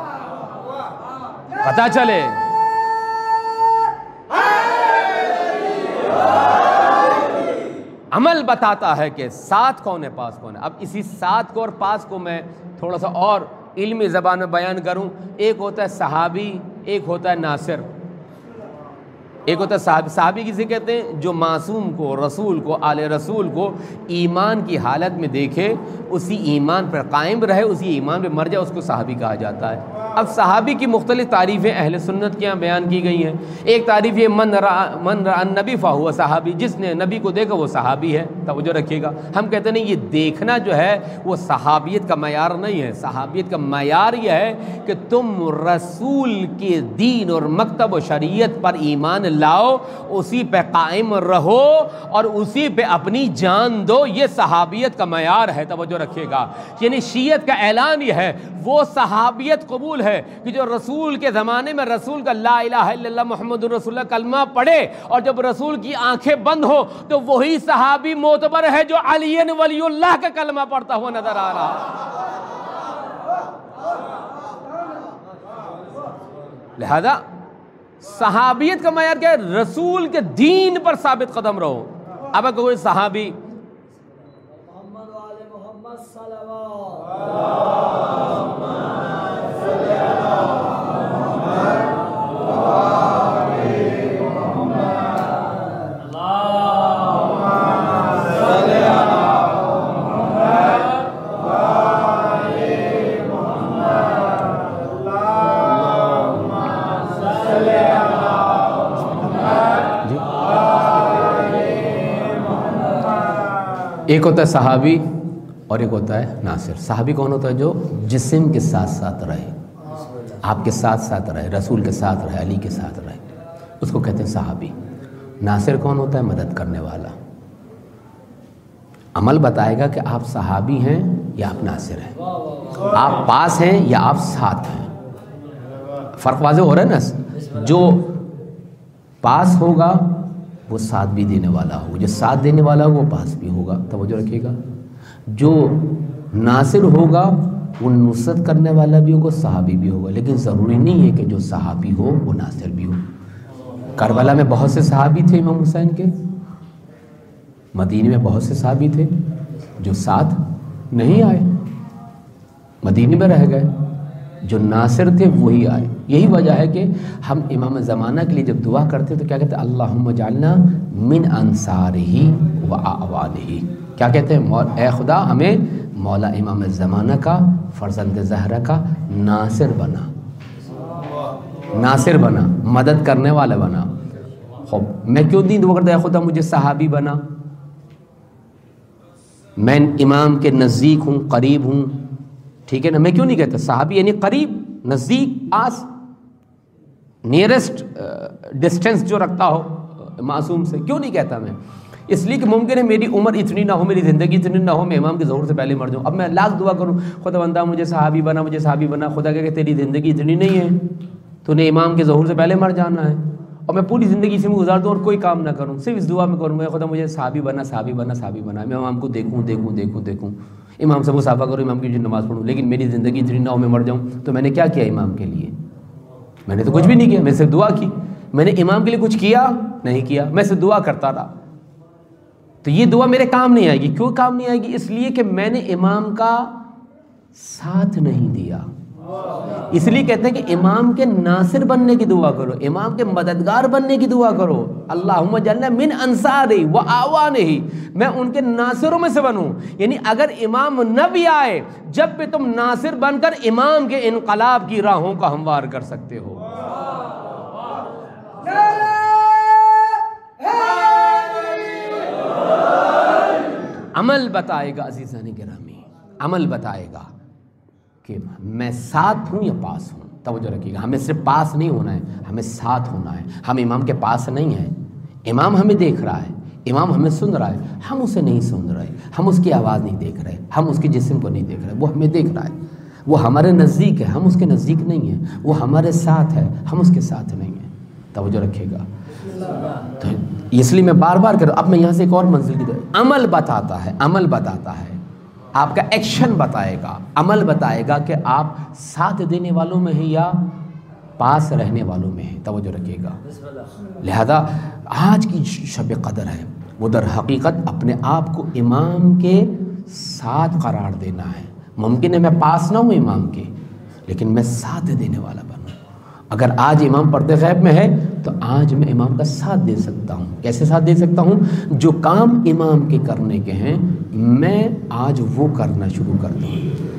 B: پتہ چلے۔ عمل بتاتا ہے کہ ساتھ کون ہے پاس کون ہے۔ اب اسی ساتھ کو اور پاس کو میں تھوڑا سا اور علمی زبان میں بیان کروں۔ ایک ہوتا ہے صحابی، ایک ہوتا ہے ناصر۔ ایک ہوتا ہے صحابی، صحابی کسے کہتے ہیں؟ جو معصوم کو، رسول کو، آل رسول کو ایمان کی حالت میں دیکھے، اسی ایمان پر قائم رہے، اسی ایمان پہ مر جائے، اس کو صحابی کہا جاتا ہے۔ اب صحابی کی مختلف تعریفیں اہل سنت کے یہاں بیان کی گئی ہیں۔ ایک تعریف یہ من رأى من رأى النبی فہو صحابی، جس نے نبی کو دیکھا وہ صحابی ہے، توجہ رکھیے گا۔ ہم کہتے نہیں یہ دیکھنا جو ہے وہ صحابیت کا معیار نہیں ہے، صحابیت کا معیار یہ ہے کہ تم رسول کے دین اور مکتب و شریعت پر ایمان لاؤ، اسی پہ قائم رہو اور اسی پہ اپنی جان دو، یہ صحابیت کا معیار ہے، توجہ رکھیے گا۔ یعنی شیعت کا اعلان یہ ہے، وہ صحابیت قبول ہے کہ جو رسول کے زمانے میں رسول کا لا الہ الا اللہ محمد رسول اللہ کلمہ پڑھے اور جب رسول کی آنکھیں بند ہو تو وہی صحابی معتبر ہے جو علی ولی اللہ کا کلمہ پڑھتا ہوا نظر آ رہا۔ لہذا صحابیت کا معیار کیا ہے؟ رسول کے دین پر ثابت قدم رہو، اب اگر کوئی صحابی
C: محمد والے محمد صلوات
B: ایک ہوتا ہے صحابی اور ایک ہوتا ہے ناصر. صحابی کون ہوتا ہے؟ جو جسم کے ساتھ ساتھ رہے، آپ کے ساتھ ساتھ رہے، رسول کے ساتھ رہے، علی کے ساتھ رہے، اس کو کہتے ہیں صحابی. ناصر کون ہوتا ہے؟ مدد کرنے والا. عمل بتائے گا کہ آپ صحابی ہیں یا آپ ناصر ہیں، آپ پاس ہیں یا آپ ساتھ ہیں. فرق واضح ہو رہا ہے نا؟ جو پاس ہوگا وہ ساتھ بھی دینے والا ہوگا، جو ساتھ دینے والا ہوگا وہ پاس بھی ہوگا. توجہ رکھیے گا. جو ناصر ہوگا وہ نصرت کرنے والا بھی ہوگا، صحابی بھی ہوگا. لیکن ضروری نہیں ہے کہ جو صحابی ہو وہ ناصر بھی ہو. کربلا میں بہت سے صحابی تھے امام حسین کے، مدینے میں بہت سے صحابی تھے جو ساتھ نہیں آئے، مدینے میں رہ گئے. جو ناصر تھے وہی آئے. یہی وجہ ہے کہ ہم امام زمانہ کے لیے جب دعا کرتے ہیں تو کیا کہتے ہیں؟ اللہم اجعلنا من انصارہ و اعوانہ. کیا کہتے ہیں؟ اے خدا ہمیں مولا امام زمانہ کا، فرزند زہرا کا ناصر بنا، ناصر بنا، مدد کرنے والا بنا. خوب میں کیوں نہیں دعا کرتا اے خدا مجھے صحابی بنا؟ میں امام کے نزدیک ہوں، قریب ہوں، ٹھیک ہے نا؟ میں کیوں نہیں کہتا صحابی یعنی قریب، نزدیک، آس، نیئرسٹ ڈسٹینس جو رکھتا ہو معصوم سے. کیوں نہیں کہتا میں؟ اس لیے کہ ممکن ہے میری عمر اتنی نہ ہو، میری زندگی اتنی نہ ہو، میں امام کے ظہور سے پہلے مر جاؤں. اب میں لاکھ دعا کروں خدا بندہ مجھے صحابی بنا، مجھے صحابی بنا، خدا کہے کہ تیری زندگی اتنی نہیں ہے، تو نے امام کے ظہور سے پہلے مر جانا ہے. اور میں پوری زندگی اسی میں گزار دوں اور کوئی کام نہ کروں، صرف اس دعا میں کروں گا خدا مجھے صحابی بنا، صحابی بنا، صحابی بنا. میں امام کو دیکھوں دیکھوں دیکھوں دیکھوں امام سے مصافحہ کروں، امام کی نماز پڑھوں، لیکن میری زندگی اتنی نہ ہو میں مر جاؤں. تو میں نے کیا کیا امام کے لیے؟ میں نے تو کچھ بھی نہیں کیا، میں صرف دعا کی. میں نے امام کے لیے کچھ کیا نہیں کیا، میں صرف دعا کرتا رہا. تو یہ دعا میرے کام نہیں آئے گی. کیوں کام نہیں آئے گی؟ اس لیے کہ میں نے امام کا ساتھ نہیں دیا. اس لیے کہتے ہیں کہ امام کے ناصر بننے کی دعا کرو، امام کے مددگار بننے کی دعا کرو. اللہم اجعلنا من انصارہ و اعوانہ، میں ان کے ناصروں میں سے بنوں. یعنی اگر امام نہ بھی آئے، جب بھی تم ناصر بن کر امام کے انقلاب کی راہوں کا ہموار کر سکتے ہو. عمل بتائے گا عزیزان گرامی، عمل بتائے گا کہ میں ساتھ ہوں یا پاس ہوں. توجہ رکھیے گا. ہمیں صرف پاس نہیں ہونا ہے، ہمیں ساتھ ہونا ہے. ہم امام کے پاس نہیں ہیں، امام ہمیں دیکھ رہا ہے، امام ہمیں سن رہا ہے، ہم اسے نہیں سن رہے، ہم اس کی آواز نہیں دیکھ رہے، ہم اس کے جسم کو نہیں دیکھ رہے، وہ ہمیں دیکھ رہا ہے. وہ ہمارے نزدیک ہے، ہم اس کے نزدیک نہیں ہیں. وہ ہمارے ساتھ ہے، ہم اس کے ساتھ نہیں ہیں. توجہ رکھیے گا. تو اس لیے میں بار بار کر رہا ہوں. اب میں یہاں سے ایک اور منزل کی طرف، عمل بتاتا ہے، عمل بتاتا ہے، آپ کا ایکشن بتائے گا، عمل بتائے گا کہ آپ ساتھ دینے والوں میں ہیں یا پاس رہنے والوں میں ہیں. توجہ رکھیے گا. لہذا آج کی شب قدر ہے، وہ در حقیقت اپنے آپ کو امام کے ساتھ قرار دینا ہے. ممکن ہے میں پاس نہ ہوں امام کے، لیکن میں ساتھ دینے والا بنوں. اگر آج امام پردے غیب میں ہے تو آج میں امام کا ساتھ دے سکتا ہوں. کیسے ساتھ دے سکتا ہوں؟ جو کام امام کے کرنے کے ہیں میں آج وہ کرنا شروع کر دوں،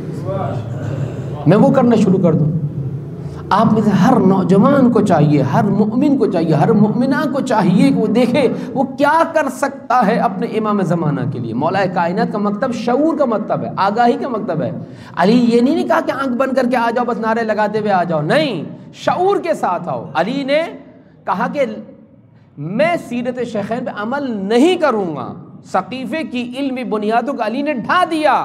B: میں وہ کرنا شروع کر دوں. آپ میں سے ہر نوجوان کو چاہیے، ہر مومن کو چاہیے، ہر مومنہ کو چاہیے کہ وہ دیکھے وہ کیا کر سکتا ہے اپنے امام زمانہ کے لیے. مولا کائنات کا مکتب شعور کا مکتب ہے، آگاہی کا مکتب ہے. علی یہ نہیں کہا کہ آنکھ بند کر کے آ جاؤ بس نعرے لگاتے ہوئے آ جاؤ، نہیں، شعور کے ساتھ آؤ. علی نے کہا کہ میں سیرت شیخین پہ عمل نہیں کروں گا. ثقیفے کی علمی بنیادوں کو علی نے ڈھا دیا،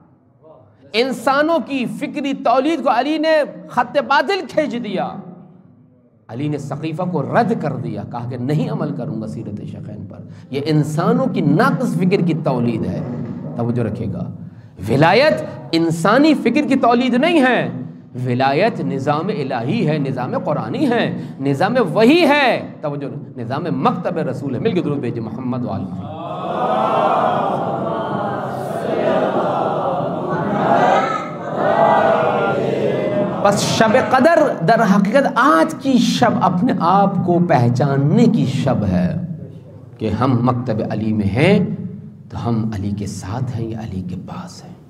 B: انسانوں کی فکری تولید کو علی نے خط باطل کھینچ دیا. علی نے ثقیفہ کو رد کر دیا، کہا کہ نہیں عمل کروں گا سیرت شیخین پر، یہ انسانوں کی ناقص فکر کی تولید ہے. توجہ رکھے گا. ولایت انسانی فکر کی تولید نہیں ہے، ولایت نظام الہی ہے، نظام قرآنی ہے، نظام وحی ہے. توجہ، نظام مکتب رسول ہے. مل کے درود بھیجے محمد وآل محمد. بس شب قدر در حقیقت آج کی شب اپنے آپ کو پہچاننے کی شب ہے کہ ہم مکتب علی میں ہیں تو ہم علی کے ساتھ ہیں یا علی کے پاس ہیں۔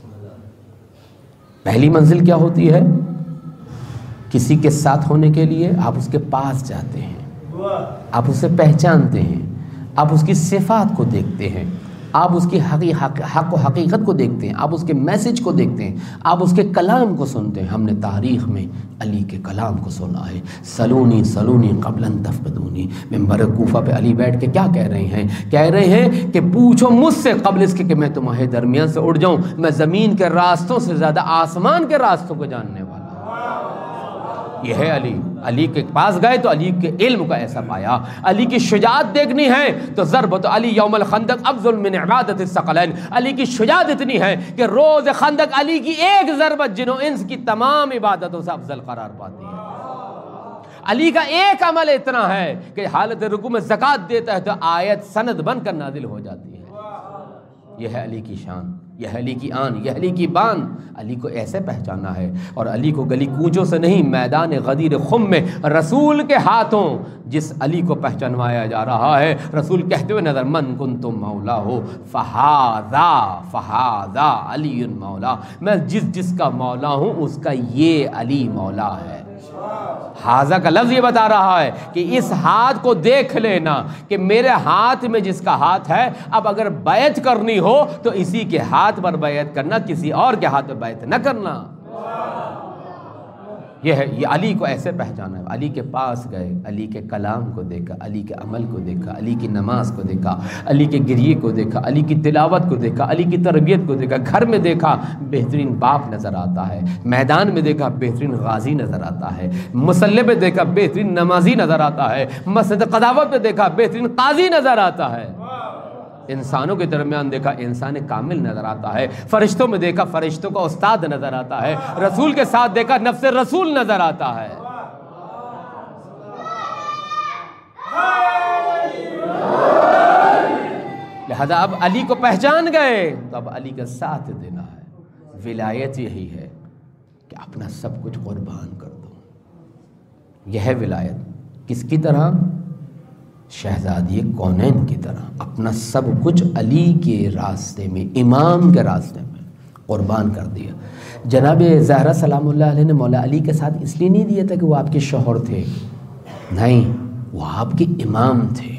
B: پہلی منزل کیا ہوتی ہے؟ کسی کے ساتھ ہونے کے لیے آپ اس کے پاس جاتے ہیں، آپ اسے پہچانتے ہیں، آپ اس کی صفات کو دیکھتے ہیں، آپ اس کی حقیقت حق و حقیقت کو دیکھتے ہیں، آپ اس کے میسج کو دیکھتے ہیں، آپ اس کے کلام کو سنتے ہیں۔ ہم نے تاریخ میں علی کے کلام کو سنا ہے، سلونی سلونی قبل ان تفقدونی۔ ممبر کوفہ پہ علی بیٹھ کے کیا کہہ رہے ہیں؟ کہہ رہے ہیں کہ پوچھو مجھ سے قبل اس کے کہ میں تمہارے درمیان سے اڑ جاؤں، میں زمین کے راستوں سے زیادہ آسمان کے راستوں کو جاننے والا۔ یہ ہے علی۔ علی کے پاس گئے تو علی کے علم کا ایسا پایا۔ علی کی شجاعت دیکھنی ہے تو ضربت علی یوم الخندق افضل من عبادت الثقلین۔ علی کی شجاعت اتنی ہے کہ روز خندق علی کی ایک ضربت جن و انس کی تمام عبادتوں سے افضل قرار پاتی ہے۔ علی کا ایک عمل اتنا ہے کہ حالت رکوع میں زکوٰۃ دیتا ہے تو آیت سند بن کر نازل ہو جاتی ہے۔ یہ ہے علی کی شان، یہ ہے علی کی آن، یہ علی کی بان۔ علی کو ایسے پہچانا ہے، اور علی کو گلی کوچوں سے نہیں، میدان غدیر خم میں رسول کے ہاتھوں جس علی کو پہچانوایا جا رہا ہے، رسول کہتے ہوئے نظر من کنتم مولا ہو فہذا فہذا علی مولا، میں جس جس کا مولا ہوں اس کا یہ علی مولا ہے۔ حاضہ کا لفظ یہ بتا رہا ہے کہ اس ہاتھ کو دیکھ لینا کہ میرے ہاتھ میں جس کا ہاتھ ہے، اب اگر بیعت کرنی ہو تو اسی کے ہاتھ پر بیعت کرنا، کسی اور کے ہاتھ پر بیعت نہ کرنا۔ یہ ہے، یہ علی کو ایسے پہچانا ہے۔ علی کے پاس گئے، علی کے کلام کو دیکھا، علی کے عمل کو دیکھا، علی کی نماز کو دیکھا، علی کے گریے کو دیکھا، علی کی تلاوت کو دیکھا، علی کی تربیت کو دیکھا۔ گھر میں دیکھا بہترین باپ نظر آتا ہے، میدان میں دیکھا بہترین غازی نظر آتا ہے، مصلی پہ دیکھا بہترین نمازی نظر آتا ہے، مسجد قضاوت پہ دیکھا بہترین قاضی نظر آتا ہے، انسانوں کے درمیان دیکھا انسان کامل نظر آتا ہے، فرشتوں میں دیکھا فرشتوں کا استاد نظر آتا ہے، رسول کے ساتھ دیکھا نفس رسول نظر آتا ہے۔ لہذا اب علی کو پہچان گئے تو اب علی کا ساتھ دینا ہے۔ ولایت یہی ہے کہ اپنا سب کچھ قربان کر دو۔ یہ ہے ولایت۔ کس کی طرح؟ شہزادی کونین کی طرح اپنا سب کچھ علی کے راستے میں، امام کے راستے میں قربان کر دیا۔ جناب زہرا سلام اللہ علیہ نے مولا علی کے ساتھ اس لیے نہیں دیا تھا کہ وہ آپ کے شوہر تھے، نہیں، وہ آپ کے امام تھے۔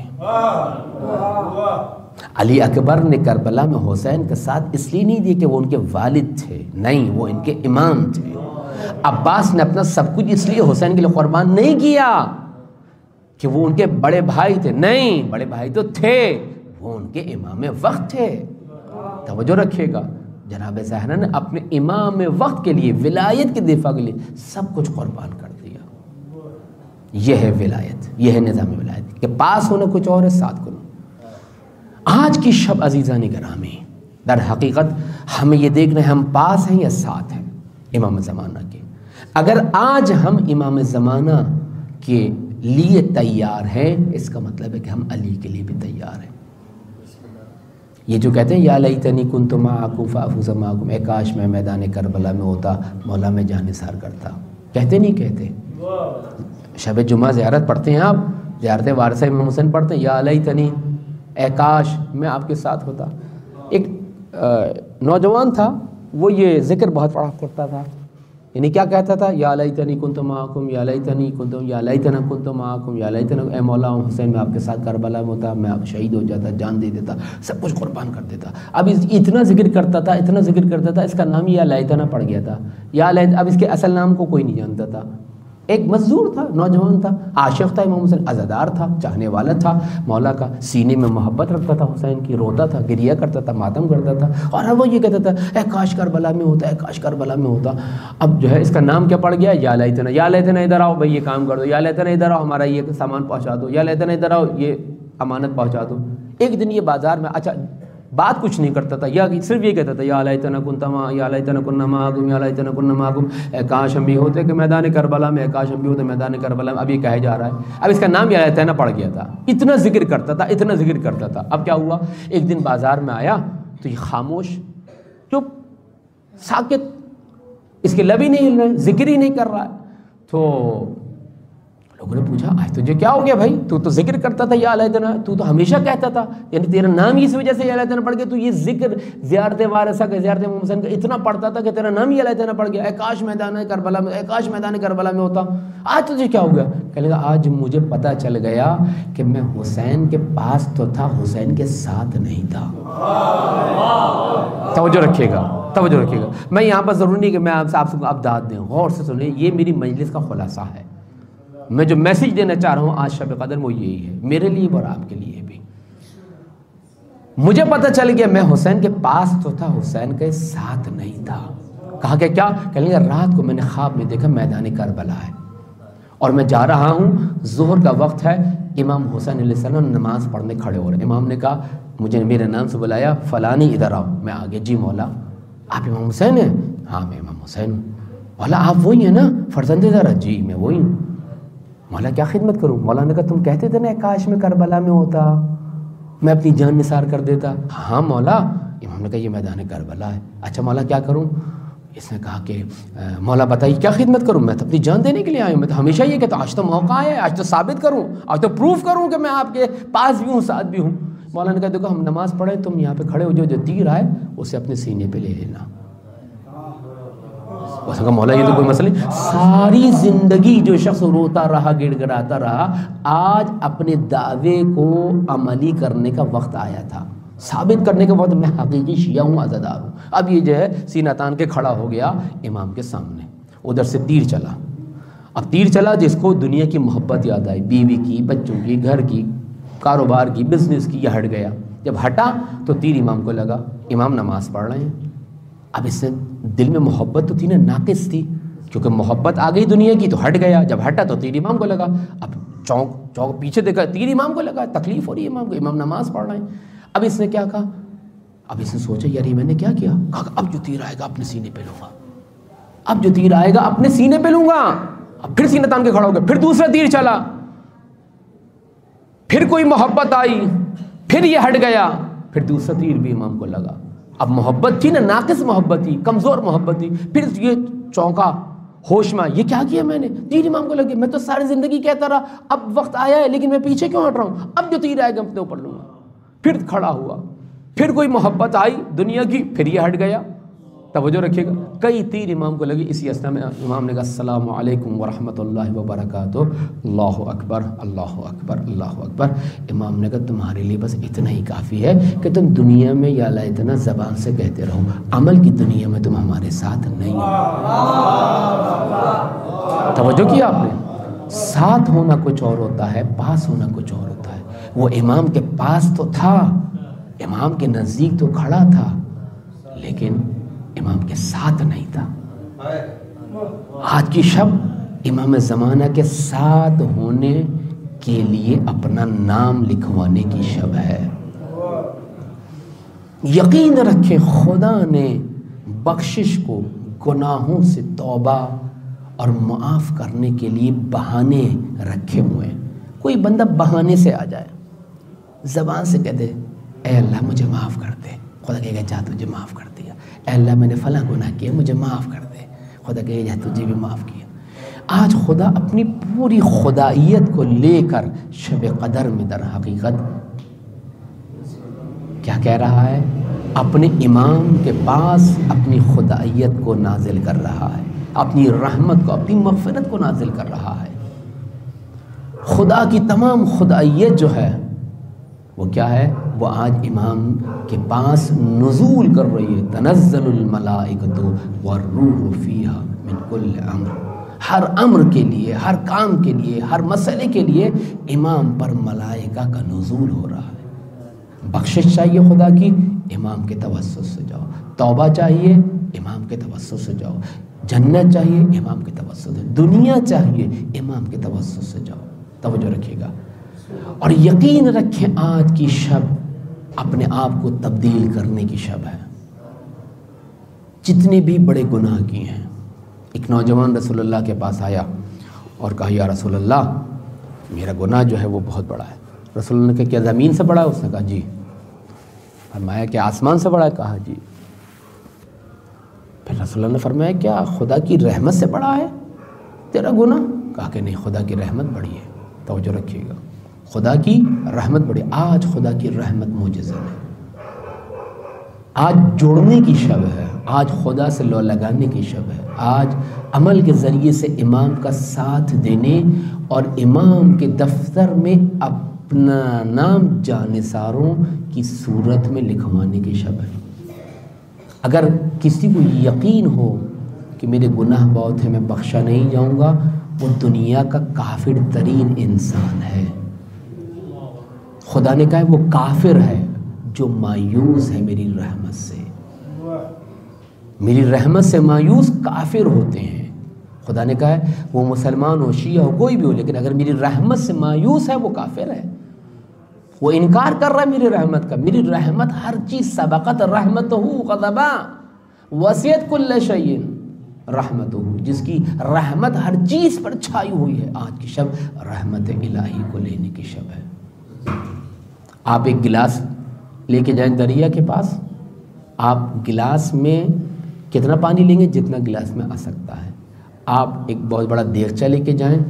B: علی اکبر نے کربلا میں حسین کے ساتھ اس لیے نہیں دیا کہ وہ ان کے والد تھے، نہیں، وہ ان کے امام تھے۔ عباس نے اپنا سب کچھ اس لیے حسین کے لیے قربان نہیں کیا کہ وہ ان کے بڑے بھائی تھے، نہیں، بڑے بھائی تو تھے، وہ ان کے امام وقت تھے۔ توجہ رکھیے گا، جناب زہرا نے اپنے امام وقت کے لیے، ولایت کے دفاع کے لیے سب کچھ قربان کر دیا۔ یہ ہے ولایت، یہ ہے نظام ولایت کہ پاس ہونا کچھ اور ہے، ساتھ کو۔ آج کی شب عزیزان گرامی، در حقیقت ہمیں یہ دیکھنا ہے ہم پاس ہیں یا ساتھ ہیں امام زمانہ کے۔ اگر آج ہم امام زمانہ کے لیے تیار ہیں، اس کا مطلب ہے کہ ہم علی کے لیے بھی تیار ہیں۔ یہ جو کہتے ہیں یا لیتنی کنت معکم فافوز معکم، اے کاش میں میدان کربلا میں ہوتا، مولا میں جان نثار کرتا، کہتے نہیں کہتے؟ شب جمعہ زیارت پڑھتے ہیں آپ، زیارت وارثہ امام حسین پڑھتے ہیں، یا لیتنی، اے کاش میں آپ کے ساتھ ہوتا۔ ایک نوجوان تھا، وہ یہ ذکر بہت پڑھا کرتا تھا، یعنی کیا کہتا تھا؟ یا لیتنی کنت معکم، یا لیتنی کنت، یا لیتنا کنت معکم، یا لیتنا، اے مولا حسین میں آپ کے ساتھ کربلا میں ہوتا، میں آپ شہید ہو جاتا، جان دے دیتا، سب کچھ قربان کر دیتا۔ اب اتنا ذکر کرتا تھا، اتنا ذکر کرتا تھا، اس کا نام یا لیتنا پڑ گیا تھا، یا لیت، اب اس کے اصل نام کو کوئی نہیں جانتا تھا۔ ایک مزدور تھا، نوجوان تھا، عاشق تھا امام حسین، عزادار تھا، چاہنے والا تھا مولا کا، سینے میں محبت رکھتا تھا حسین کی، روتا تھا، گریہ کرتا تھا، ماتم کرتا تھا، اور اب وہ یہ کہتا تھا اے کاش کربلا میں ہوتا، اے کاش کربلا میں ہوتا۔ اب جو ہے اس کا نام کیا پڑ گیا؟ یا لیتنا، یا لیتنا ادھر آؤ بھائی یہ کام کر دو، یا لیتنا ادھر آؤ ہمارا یہ سامان پہنچا دو، یا لیتنا ادھر آؤ یہ امانت پہنچا دو۔ ایک دن یہ بازار میں، اچھا بات کچھ نہیں کرتا تھا، یا صرف یہ کہتا تھا یا لیتنا کنت معهم یا لیتنا کنا معکم یا لیتنا کنا معکم، اے کاش ہم بھی ہوتے کہ میدان کربلا میں، اے کاش ہم بھی ہوتے میدان کربلا میں. اب یہ کہے جا رہا ہے. اب اس کا نام یا لیتنا پڑ گیا تھا. اتنا ذکر کرتا تھا، اتنا ذکر کرتا تھا. اب کیا ہوا، ایک دن بازار میں آیا تو یہ خاموش، چپ، ساکت، اس کے لب ہی نہیں ہل رہے، ذکر ہی نہیں کر رہا ہے. تو لوگوں نے پوچھا آج تجھے کیا ہو گیا بھائی، تو تو ذکر کرتا تھا یا لیتنا، تو تو ہمیشہ کہتا تھا، یعنی تیرا نام ہی اس وجہ سے یا لیتنا پڑ گیا، تو یہ ذکر زیارت وارثہ کا، زیارت امام حسین کا اتنا پڑھتا تھا کہ تیرا نام ہی یا لیتنا پڑ گیا. اے کاش میدان کربلا میں، اے کاش میدان کربلا میں ہوتا. آج تجھے کیا ہو گیا؟ کہنے لگا آج مجھے پتہ چل گیا کہ میں حسین کے پاس تو تھا، حسین کے ساتھ نہیں تھا. توجہ رکھیے گا، توجہ رکھیے گا. میں یہاں پر ضروری نہیں کہ میں آپ سے آپ آپ داد دیں، غور سے سنیں، یہ میری مجلس کا خلاصہ ہے. میں جو میسیج دینا چاہ رہا ہوں آج شب قدر وہ یہی ہے، میرے لیے اور آپ کے لیے بھی. مجھے پتہ چل گیا میں حسین کے پاس تو تھا، حسین کے ساتھ نہیں تھا. کہا کہ کیا؟ کہنے لگا رات کو میں نے خواب میں دیکھا میدان کربلا ہے اور میں جا رہا ہوں، ظہر کا وقت ہے، امام حسین علیہ السلام نماز پڑھنے کھڑے ہو رہے. امام نے کہا، مجھے میرے نام سے بلایا، فلانی ادھر آؤ. میں آگے، جی مولا آپ امام حسین ہیں؟ ہاں میں امام حسین ہوں. مولا آپ وہی ہیں نا فرزند زہرا؟ جی میں وہی ہوں. مولا کیا خدمت کروں؟ مولا نے کہا تم کہتے تھے نا کاش میں کربلا میں ہوتا، میں اپنی جان نثار کر دیتا. ہاں مولا. امام نے کہا یہ میدان کربلا ہے. اچھا مولا کیا کروں؟ اس نے کہا کہ مولا بتائیے کیا خدمت کروں؟ میں تو اپنی جان دینے کے لیے آیا ہوں. میں تو ہمیشہ یہ کہتا ہوں آج تو موقع ہے، آج تو ثابت کروں، آج تو پروف کروں کہ میں آپ کے پاس بھی ہوں، ساتھ بھی ہوں. مولا نے کہا دیکھو ہم نماز پڑھیں، تم یہاں پہ کھڑے ہو، جو جو تیر آئے اسے اپنے سینے پہ لے لینا. اس نے کہا مولا یہ تو کوئی مسئلہ نہیں. ساری زندگی جو شخص روتا رہا، گڑ گڑاتا رہا، آج اپنے دعوے کو عملی کرنے کا وقت آیا تھا، ثابت کرنے کے وقت میں حقیقی شیعہ ہوں، عزادار ہوں. اب یہ جو ہے سینہ تان کے کھڑا ہو گیا امام کے سامنے. ادھر سے تیر چلا. اب تیر چلا جس کو دنیا کی محبت یاد آئی، بیوی کی، بچوں کی، گھر کی، کاروبار کی، بزنس کی، یہ ہٹ گیا. جب ہٹا تو تیر امام کو لگا. امام نماز پڑھ رہے ہیں. اب اس سے دل میں محبت تو تھی نا، ناقص تھی، کیونکہ محبت آ گئی دنیا کی تو ہٹ گیا. جب ہٹا تو تیر امام کو لگا. اب چونک چونک پیچھے دیکھا تیر امام کو لگا. تکلیف ہو رہی ہے امام کو، امام نماز پڑھ رہے ہیں. اب اس نے کیا کہا؟ اب اس نے سوچا یار یہ میں نے کیا کیا؟ کہا اب جو تیر آئے گا اپنے سینے پہ لوں گا، اب جو تیر آئے گا اپنے سینے پہ لوں گا. اب پھر سینہ تان کے کھڑا ہو گیا. پھر دوسرا تیر چلا، پھر کوئی محبت آئی، پھر یہ ہٹ گیا. پھر دوسرا تیر بھی امام کو لگا. اب محبت تھی نا، ناقص محبت تھی، کمزور محبت تھی. پھر یہ چونکا، ہوش میں، یہ کیا کیا میں نے؟ تیر امام کو لگے. میں تو ساری زندگی کہتا رہا اب وقت آیا ہے لیکن میں پیچھے کیوں ہٹ رہا ہوں؟ اب جو تیر آئے گا اپنے اوپر لوں گا. پھر کھڑا ہوا. پھر کوئی محبت آئی دنیا کی، پھر یہ ہٹ گیا. توجہ رکھیے گا. کئی تیر امام کو لگی. اسی اسنا میں امام نے کہا السلام علیکم ورحمۃ اللہ وبرکاتہ. اللہ اکبر، اللہ اکبر، اللہ اکبر. امام نے کہا تمہارے لیے بس اتنا ہی کافی ہے کہ تم دنیا میں یا لا اتنا زبان سے کہتے رہو، عمل کی دنیا میں تم ہمارے ساتھ نہیں ہو. توجہ کیا آپ نے؟ ساتھ ہونا کچھ اور ہوتا ہے، پاس ہونا کچھ اور ہوتا ہے. وہ امام کے پاس تو تھا، امام کے نزدیک تو کھڑا تھا، لیکن امام کے ساتھ نہیں تھا. آج کی شب امام زمانہ کے ساتھ ہونے کے لیے اپنا نام لکھوانے کی شب ہے. یقین رکھیں خدا نے بخشش کو گناہوں سے توبہ اور معاف کرنے کے لیے بہانے رکھے ہوئے ہیں. کوئی بندہ بہانے سے آ جائے، زبان سے کہہ دے اے اللہ مجھے معاف کر دے، خدا کہے گا جا تجھے معاف کر دیا. اے اللہ میں نے فلاں گناہ کیا مجھے معاف کر دے، خدا کہے گا تجھے بھی معاف کیا. آج خدا اپنی پوری خدائیت کو لے کر شب قدر میں در حقیقت کیا کہہ رہا ہے؟ اپنے امام کے پاس اپنی خدائیت کو نازل کر رہا ہے، اپنی رحمت کو، اپنی مغفرت کو نازل کر رہا ہے. خدا کی تمام خدائیت جو ہے وہ کیا ہے؟ وہ آج امام کے پاس نزول کر رہی ہے. تنزل الملائکۃ والروح فیہا من کل امر. ہر امر کے لیے، ہر کام کے لیے، ہر مسئلے کے لیے امام پر ملائکہ کا نزول ہو رہا ہے. بخشش چاہیے خدا کی، امام کے توسط سے جاؤ. توبہ چاہیے، امام کے توسط سے جاؤ. جنت چاہیے، امام کے توسط سے. دنیا چاہیے، امام کے توسط سے جاؤ. توجہ رکھیے گا. اور یقین رکھیں آج کی شب
D: اپنے آپ کو تبدیل کرنے کی شب ہے. جتنے بھی بڑے گناہ کیے ہیں. ایک نوجوان رسول اللہ کے پاس آیا اور کہا یا رسول اللہ میرا گناہ جو ہے وہ بہت بڑا ہے. رسول اللہ نے کہا کیا زمین سے بڑا ہے؟ اس نے کہا جی. فرمایا کہ آسمان سے بڑا ہے؟ کہا جی. پھر رسول اللہ نے فرمایا کیا خدا کی رحمت سے بڑا ہے تیرا گناہ؟ کہا کہ نہیں، خدا کی رحمت بڑی ہے. توجہ رکھیے گا، خدا کی رحمت بڑی. آج خدا کی رحمت معجزہ ہے. آج جوڑنے کی شب ہے، آج خدا سے لو لگانے کی شب ہے. آج عمل کے ذریعے سے امام کا ساتھ دینے اور امام کے دفتر میں اپنا نام جانثاروں کی صورت میں لکھوانے کی شب ہے. اگر کسی کو یقین ہو کہ میرے گناہ بہت ہیں، میں بخشا نہیں جاؤں گا، وہ دنیا کا کافر ترین انسان ہے. خدا نے کہا ہے وہ کافر ہے جو مایوس ہے میری رحمت سے. میری رحمت سے مایوس کافر ہوتے ہیں. خدا نے کہا ہے وہ مسلمان ہو، شیعہ ہو، کوئی بھی ہو، لیکن اگر میری رحمت سے مایوس ہے وہ کافر ہے. وہ انکار کر رہا ہے میری رحمت کا. میری رحمت ہر چیز سبقت رحمتہ غضبا وسعت کل شیء رحمتہ، جس کی رحمت ہر چیز پر چھائی ہوئی ہے. آج کی شب رحمت الہی کو لینے کی شب ہے. آپ ایک گلاس لے کے جائیں دریا کے پاس، آپ گلاس میں کتنا پانی لیں گے؟ جتنا گلاس میں آ سکتا ہے. آپ ایک بہت بڑا دیگچہ لے کے جائیں،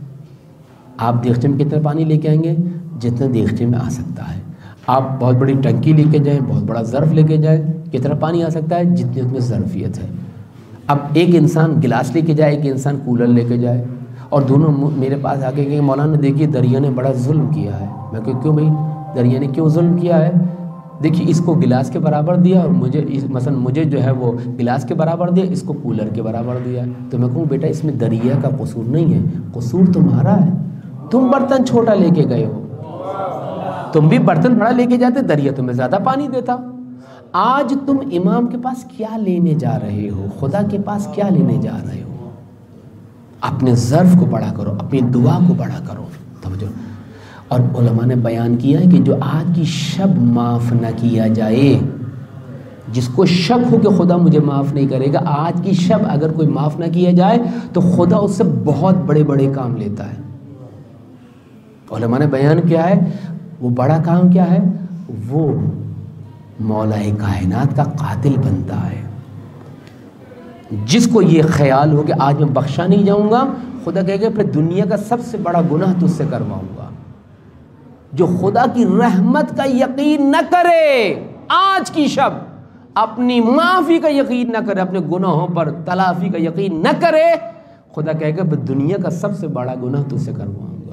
D: آپ دیگچے میں کتنا پانی لے کے آئیں گے؟ جتنا دیگچے میں آ سکتا ہے. آپ بہت بڑی ٹنکی لے کے جائیں، بہت بڑا ظرف لے کے جائیں، کتنا پانی آ سکتا ہے؟ جتنی اس میں ظرفیت ہے. اب ایک انسان گلاس لے کے جائے، ایک انسان کولر لے کے جائے، اور دونوں میرے پاس آ کے کہ مولانا دیکھیے دریا نے بڑا ظلم کیا ہے. میں کہ کیوں بھائی دریا نے کیوں ظلم کیا ہے؟ دیکھیے اس کو گلاس کے برابر دیا اور مجھے مثلا مجھے جو ہے وہ گلاس کے برابر دیا، اس کو کولر کے برابر دیا. تو میں کہوں بیٹا اس میں دریا کا قصور نہیں ہے، قصور تمہارا ہے. تم برتن چھوٹا لے کے گئے ہو، تم بھی برتن بڑا لے کے جاتے، دریا تمہیں زیادہ پانی دیتا. آج تم امام کے پاس کیا لینے جا رہے ہو؟ خدا کے پاس کیا لینے جا رہے ہو؟ اپنے ظرف کو بڑا کرو، اپنی دعا کو بڑا کرو. توجہ. اور علماء نے بیان کیا ہے کہ جو آج کی شب معاف نہ کیا جائے، جس کو شک ہو کہ خدا مجھے معاف نہیں کرے گا، آج کی شب اگر کوئی معاف نہ کیا جائے تو خدا اس سے بہت بڑے بڑے کام لیتا ہے. علماء نے بیان کیا ہے وہ بڑا کام کیا ہے؟ وہ مولا کائنات کا قاتل بنتا ہے. جس کو یہ خیال ہو کہ آج میں بخشا نہیں جاؤں گا، خدا کہے گا پھر دنیا کا سب سے بڑا گناہ تجھ سے کرواؤں گا. جو خدا کی رحمت کا یقین نہ کرے، آج کی شب اپنی معافی کا یقین نہ کرے، اپنے گناہوں پر تلافی کا یقین نہ کرے، خدا کہے گا دنیا کا سب سے بڑا گناہ تجھ سے کرواؤں گا.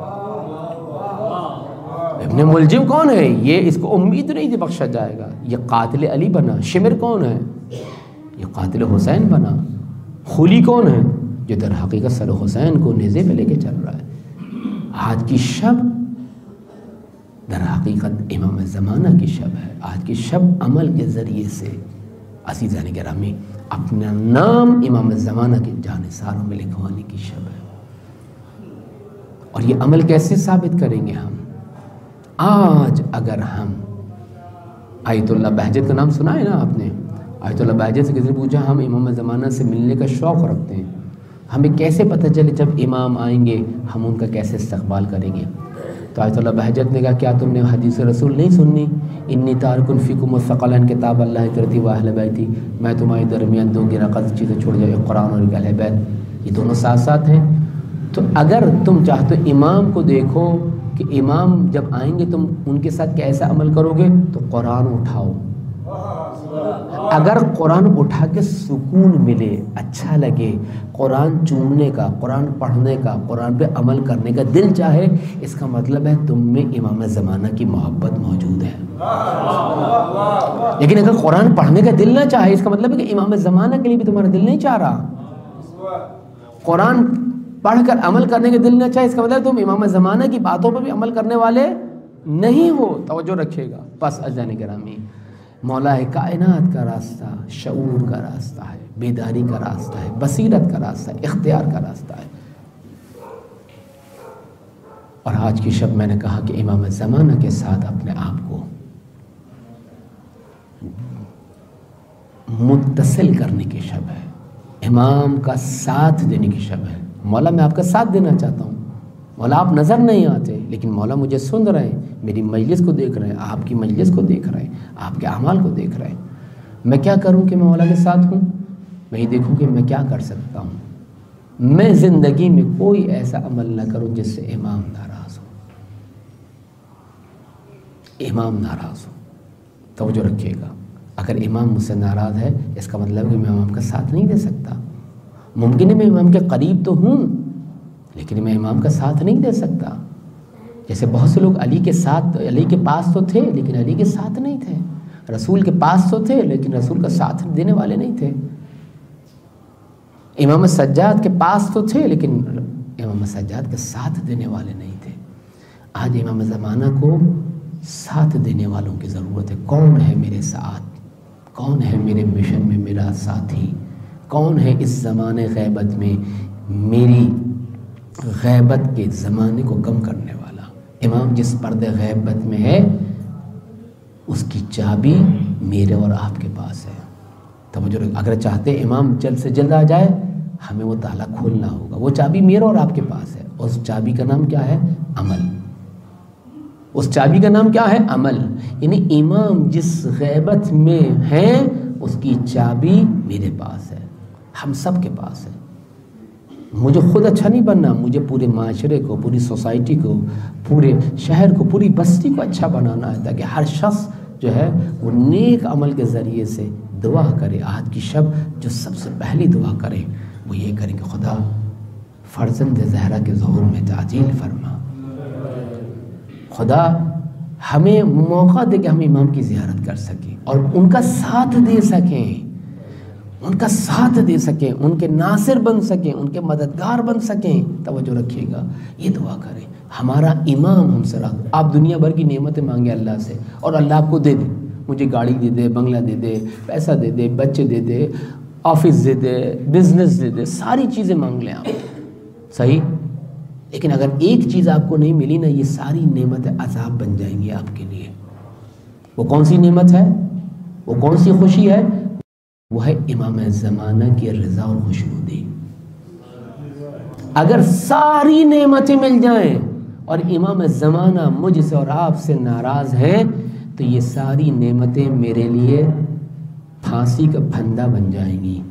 D: ابن ملجم کون ہے؟ یہ اس کو امید نہیں تھی بخشا جائے گا. یہ قاتل علی بنا. شمر کون ہے؟ یہ قاتل حسین بنا. خولی کون ہے؟ جو در حقیقت سر حسین کو نیزے پہ لے کے چل رہا ہے. آج کی شب در حقیقت امام زمانہ کی شب ہے. آج کی شب عمل کے ذریعے سے عزیزان گرامی اپنا نام امام زمانہ کے جانثاروں میں لکھوانے کی شب ہے. اور یہ عمل کیسے ثابت کریں گے ہم؟ آج اگر ہم آیت اللہ بہجت کا نام سنا ہے نا آپ نے؟ آیت اللہ بہجت سے کسی نے پوچھا ہم امام زمانہ سے ملنے کا شوق رکھتے ہیں، ہمیں کیسے پتہ چلے جب امام آئیں گے ہم ان کا کیسے استقبال کریں گے؟ تو آیت اللہ بہجت نے کہا کیا تم نے حدیث رسول نہیں سننی؟ انی تارکن فیکم الثقلین کتاب اللہ ترتی و اہل بیتی، میں تمہارے درمیان دو گراقت چیزیں چھوڑ جائے، قرآن اور اہل بیت. یہ دونوں ساتھ ساتھ ہیں. تو اگر تم چاہتے امام کو دیکھو کہ امام جب آئیں گے تم ان کے ساتھ کیسا عمل کرو گے، تو قرآن اٹھاؤ. اگر قرآن اٹھا کے سکون ملے، اچھا لگے، قرآن چومنے کا، قرآن پڑھنے کا، قرآن پہ عمل کرنے کا دل چاہے، اس کا مطلب ہے تم میں امام زمانہ کی محبت موجود ہے. لیکن اگر قرآن پڑھنے کا دل نہ چاہے، اس کا مطلب ہے کہ امام زمانہ کے لیے بھی تمہارا دل نہیں چاہ رہا. قرآن پڑھ کر عمل کرنے کے دل نہ چاہے، اس کا مطلب تم امام زمانہ کی باتوں پر بھی عمل کرنے والے نہیں ہو. توجہ رکھیے گا. بس عزیزان گرامی مولا کائنات کا راستہ شعور کا راستہ ہے، بیداری کا راستہ ہے، بصیرت کا راستہ ہے، اختیار کا راستہ ہے. اور آج کی شب میں نے کہا کہ امام زمانہ کے ساتھ اپنے آپ کو متصل کرنے کی شب ہے، امام کا ساتھ دینے کی شب ہے۔ مولا میں آپ کا ساتھ دینا چاہتا ہوں، مولا آپ نظر نہیں آتے لیکن مولا مجھے سن رہے ہیں، میری مجلس کو دیکھ رہے ہیں، آپ کی مجلس کو دیکھ رہے ہیں، آپ کے اعمال کو دیکھ رہے ہیں۔ میں کیا کروں کہ میں مولا کے ساتھ ہوں؟ میں یہ دیکھوں کہ میں کیا کر سکتا ہوں۔ میں زندگی میں کوئی ایسا عمل نہ کروں جس سے امام ناراض ہو، امام ناراض ہو۔ توجہ رکھیے گا، اگر امام مجھ سے ناراض ہے اس کا مطلب کہ میں امام کا ساتھ نہیں دے سکتا۔ ممکن ہے میں امام کے قریب تو ہوں لیکن میں امام کا ساتھ نہیں دے سکتا۔ جیسے بہت سے لوگ علی کے ساتھ علی کے پاس تو تھے لیکن علی کے ساتھ نہیں تھے، رسول کے پاس تو تھے لیکن رسول کا ساتھ دینے والے نہیں تھے، امام سجاد کے پاس تو تھے لیکن امام سجاد کے ساتھ دینے والے نہیں تھے۔ آج امام زمانہ کو ساتھ دینے والوں کی ضرورت ہے۔ کون ہے میرے ساتھ؟ کون ہے میرے مشن میں میرا ساتھی؟ کون ہے اس زمانے غیبت میں میری غیبت کے زمانے کو کم کرنے والا؟ امام جس پردے غیبت میں ہے اس کی چابی میرے اور آپ کے پاس ہے۔ توجہ رکھ، اگر چاہتے امام جلد سے جلد آ جائے ہمیں وہ تالا کھولنا ہوگا، وہ چابی میرے اور آپ کے پاس ہے۔ اس چابی کا نام کیا ہے؟ عمل۔ اس چابی کا نام کیا ہے؟ عمل۔ یعنی امام جس غیبت میں ہیں اس کی چابی میرے پاس ہے، ہم سب کے پاس ہے۔ مجھے خود اچھا نہیں بننا، مجھے پورے معاشرے کو، پوری سوسائٹی کو، پورے شہر کو، پوری بستی کو اچھا بنانا ہے تاکہ ہر شخص جو ہے وہ نیک عمل کے ذریعے سے دعا کرے۔ آج کی شب جو سب سے پہلی دعا کرے وہ یہ کریں کہ خدا فرزند زہرا کے ظہور میں تعجیل فرما، خدا ہمیں موقع دے کہ ہم امام کی زیارت کر سکیں اور ان کا ساتھ دے سکیں، ان کا ساتھ دے سکیں، ان کے ناصر بن سکیں، ان کے مددگار بن سکیں۔ توجہ رکھیے گا، یہ دعا کریں ہمارا امام ہم سے راضی۔ آپ دنیا بھر کی نعمتیں مانگیں اللہ سے اور اللہ آپ کو دے دے، مجھے گاڑی دے دے، بنگلہ دے دے، پیسہ دے دے، بچے دے دے، office they they, business they دے، ساری چیزیں مانگ لیں آپ، صحیح؟ لیکن اگر ایک چیز آپ کو نہیں ملی نا، یہ ساری نعمتیں عذاب بن جائیں گی آپ کے لیے۔ وہ کون سی نعمت ہے؟ وہ کون سی خوشی ہے؟ وہ ہے امام زمانہ کی رضا اور خوشنودی۔ اگر ساری نعمتیں مل جائیں اور امام زمانہ مجھ سے اور آپ سے ناراض ہیں تو یہ ساری نعمتیں میرے لیے پھانسی کا پھندا بن جائیں گی۔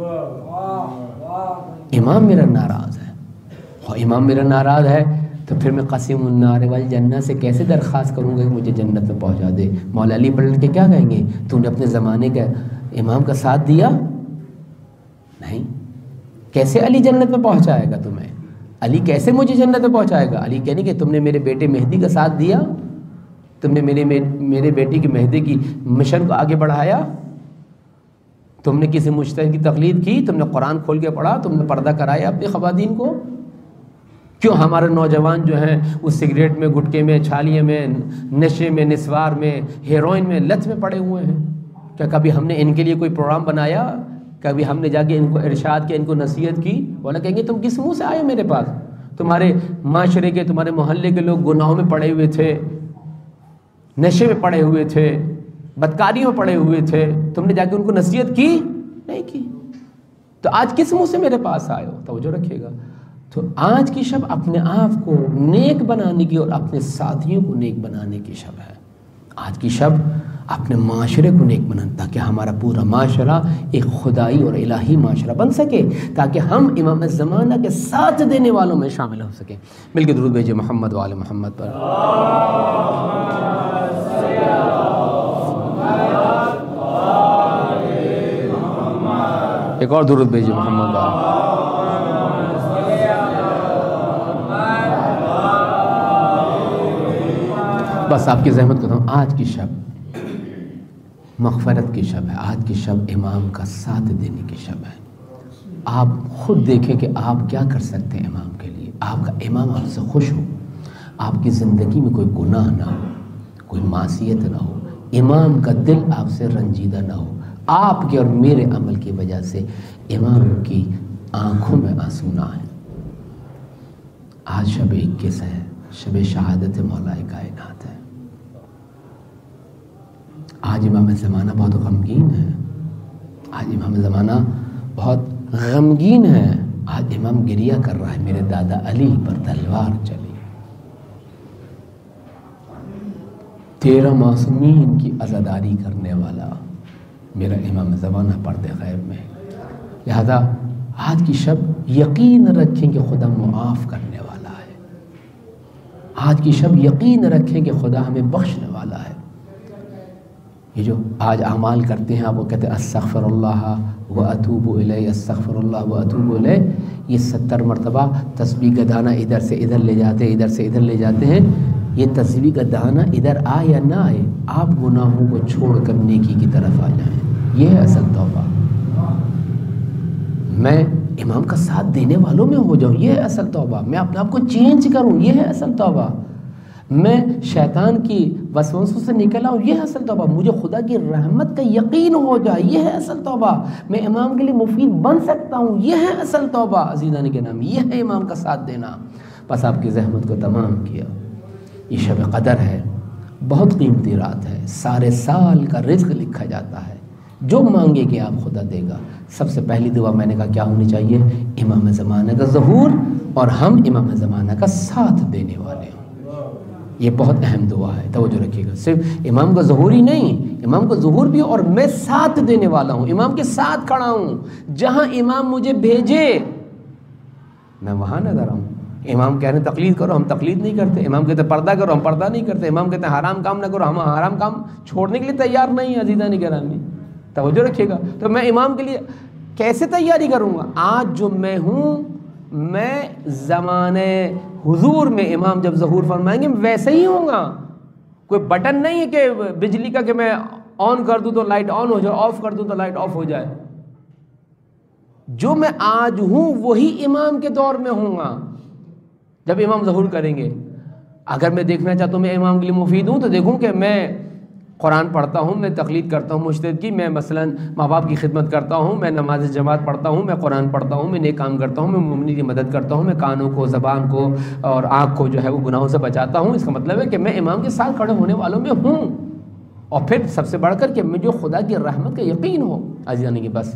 D: امام میرا ناراض ہے، اور امام میرا ناراض ہے تو پھر میں قسیم النار والجنہ سے کیسے درخواست کروں گا کہ مجھے جنت میں پہنچا دے؟ مولا علی پلٹ کے کیا کہیں گے؟ تو نے اپنے زمانے کا امام کا ساتھ دیا نہیں، کیسے علی جنت میں پہنچائے گا تمہیں؟ علی کیسے مجھے جنت میں پہنچائے گا؟ علی کہنے کہ تم نے میرے بیٹے مہدی کا ساتھ دیا، تم نے میرے میرے بیٹی کی مہدی کی مشن کو آگے بڑھایا، تم نے کسی مجتہد کی تقلید کی، تم نے قرآن کھول کے پڑھا، تم نے پردہ کرایا اپنی خواتین کو۔ کیوں ہمارے نوجوان جو ہیں وہ سگریٹ میں، گٹکے میں، چھالیے میں، نشے میں، نسوار میں، ہیروئن میں، لت میں پڑے ہوئے ہیں؟ کیا کبھی ہم نے ان کے لیے کوئی پروگرام بنایا؟ کبھی ہم نے جا کے ان کو ارشاد کیا، ان کو نصیحت کی؟ بولا کہیں گے تم کس منہ سے آئے میرے پاس؟ تمہارے معاشرے کے، تمہارے محلے کے لوگ گناہوں میں پڑے ہوئے تھے، نشے میں پڑے ہوئے تھے، بدکاریوں میں پڑے ہوئے تھے، تم نے جا کے ان کو نصیحت کی؟ نہیں کی، تو آج کس منہ سے میرے پاس آئے ہو؟ توجہ رکھیے گا۔ تو آج کی شب اپنے آپ کو نیک بنانے کی اور اپنے ساتھیوں کو نیک بنانے کی شب ہے۔ آج کی شب اپنے معاشرے کو نیک بنانا تاکہ ہمارا پورا معاشرہ ایک خدائی اور الہی معاشرہ بن سکے، تاکہ ہم امام زمانہ کے ساتھ دینے والوں میں شامل ہو سکیں۔ مل کے درود بھیجے محمد وآل محمد پر۔ ایک اور درود بھیجے محمد وآل۔ بس آپ کی زحمت کرتا ہوں، آج کی شب مغفرت کی شب ہے، آج کی شب امام کا ساتھ دینے کی شب ہے۔ آپ خود دیکھیں کہ آپ کیا کر سکتے ہیں امام کے لیے۔ آپ کا امام آپ سے خوش ہو، آپ کی زندگی میں کوئی گناہ نہ ہو، کوئی معصیت نہ ہو، امام کا دل آپ سے رنجیدہ نہ ہو، آپ کے اور میرے عمل کی وجہ سے امام کی آنکھوں میں آنسو نہ آئے۔ آج شب اکیس ہے، شب شہادت مولا کائنات ہے۔ آج امام زمانہ بہت غمگین ہے، آج امام زمانہ بہت غمگین ہے. آج امام گریہ کر رہا ہے میرے دادا علی پر تلوار چلی. تیرہ معصومین کی عزاداری کرنے والا میرا امام زمانہ پردے غیب میں. لہذا آج کی شب یقین رکھیں کہ خدا معاف کرنے والا ہے. آج کی شب یقین رکھیں کہ خدا ہمیں بخشنے والا ہے. یہ جو آج اعمال کرتے ہیں آپ وہ کہتے ہیں استغفر اللہ و اتوب الیہ، استغفر اللہ و اتوب الیہ. یہ ستر مرتبہ تسبیح کا دانہ ادھر سے ادھر لے جاتے ہیں، ادھر سے ادھر لے جاتے ہیں. یہ تسبیح کا دانہ ادھر آئے یا نہ آئے، آپ گناہوں کو چھوڑ کر نیکی کی طرف آ جائیں. یہ ہے اصل توبہ. میں امام کا ساتھ دینے والوں میں ہو جاؤں، یہ ہے اصل توبہ. میں اپنے آپ کو چینج کروں، یہ ہے اصل توبہ. میں شیطان کی وسوسوں سے نکل آؤں، یہ ہے اصل توبہ. مجھے خدا کی رحمت کا یقین ہو جائے، یہ ہے اصل توبہ. میں امام کے لیے مفید بن سکتا ہوں، یہ ہے اصل توبہ. عزیزان کے نام، یہ ہے امام کا ساتھ دینا. بس آپ کی زحمت کو تمام کیا. یہ شب قدر ہے، بہت قیمتی رات ہے. سارے سال کا رزق لکھا جاتا ہے. جو مانگے گے آپ خدا دے گا. سب سے پہلی دعا میں نے کہا کیا ہونی چاہیے؟ امام زمانہ کا ظہور اور ہم امام زمانہ کا ساتھ دینے والے ہوں. یہ بہت اہم دعا ہے، توجہ رکھیے گا. صرف امام کا ظہور ہی نہیں، امام کا ظہور بھی اور میں ساتھ دینے والا ہوں، امام کے ساتھ کھڑا ہوں. جہاں امام مجھے بھیجے میں وہاں نظر آؤں. امام کہہ رہے ہیں تقلید کرو، ہم تقلید نہیں کرتے. امام کہتے ہیں پردہ کرو، ہم پردہ نہیں کرتے. امام کہتے ہیں حرام کام نہ کرو، ہم حرام کام چھوڑنے کے لیے تیار نہیں ہیں. عزیزان گرامی توجہ رکھیے گا. تو میں امام کے لیے کیسے تیاری کروں گا؟ آج جو میں ہوں، میں زمانے حضور میں امام جب ظہور فرمائیں گے ویسے ہی ہوں گا. کوئی بٹن نہیں ہے کہ بجلی کا کہ میں آن کر دوں تو لائٹ آن ہو جائے، آف کر دوں تو لائٹ آف ہو جائے. جو میں آج ہوں وہی امام کے دور میں ہوں گا جب امام ظہور کریں گے. اگر میں دیکھنا چاہتا ہوں میں امام کے لیے مفید ہوں تو دیکھوں کہ میں قرآن پڑھتا ہوں، میں تقلید کرتا ہوں مجتہد کی، میں مثلا ماں باپ کی خدمت کرتا ہوں، میں نماز جماعت پڑھتا ہوں، میں قرآن پڑھتا ہوں، میں نیک کام کرتا ہوں، میں مومنین کی مدد کرتا ہوں، میں کانوں کو، زبان کو اور آنکھ کو جو ہے وہ گناہوں سے بچاتا ہوں. اس کا مطلب ہے کہ میں امام کے ساتھ کھڑے ہونے والوں میں ہوں. اور پھر سب سے بڑھ کر کہ مجھے خدا کی رحمت کا یقین ہو. عزیزان کی بس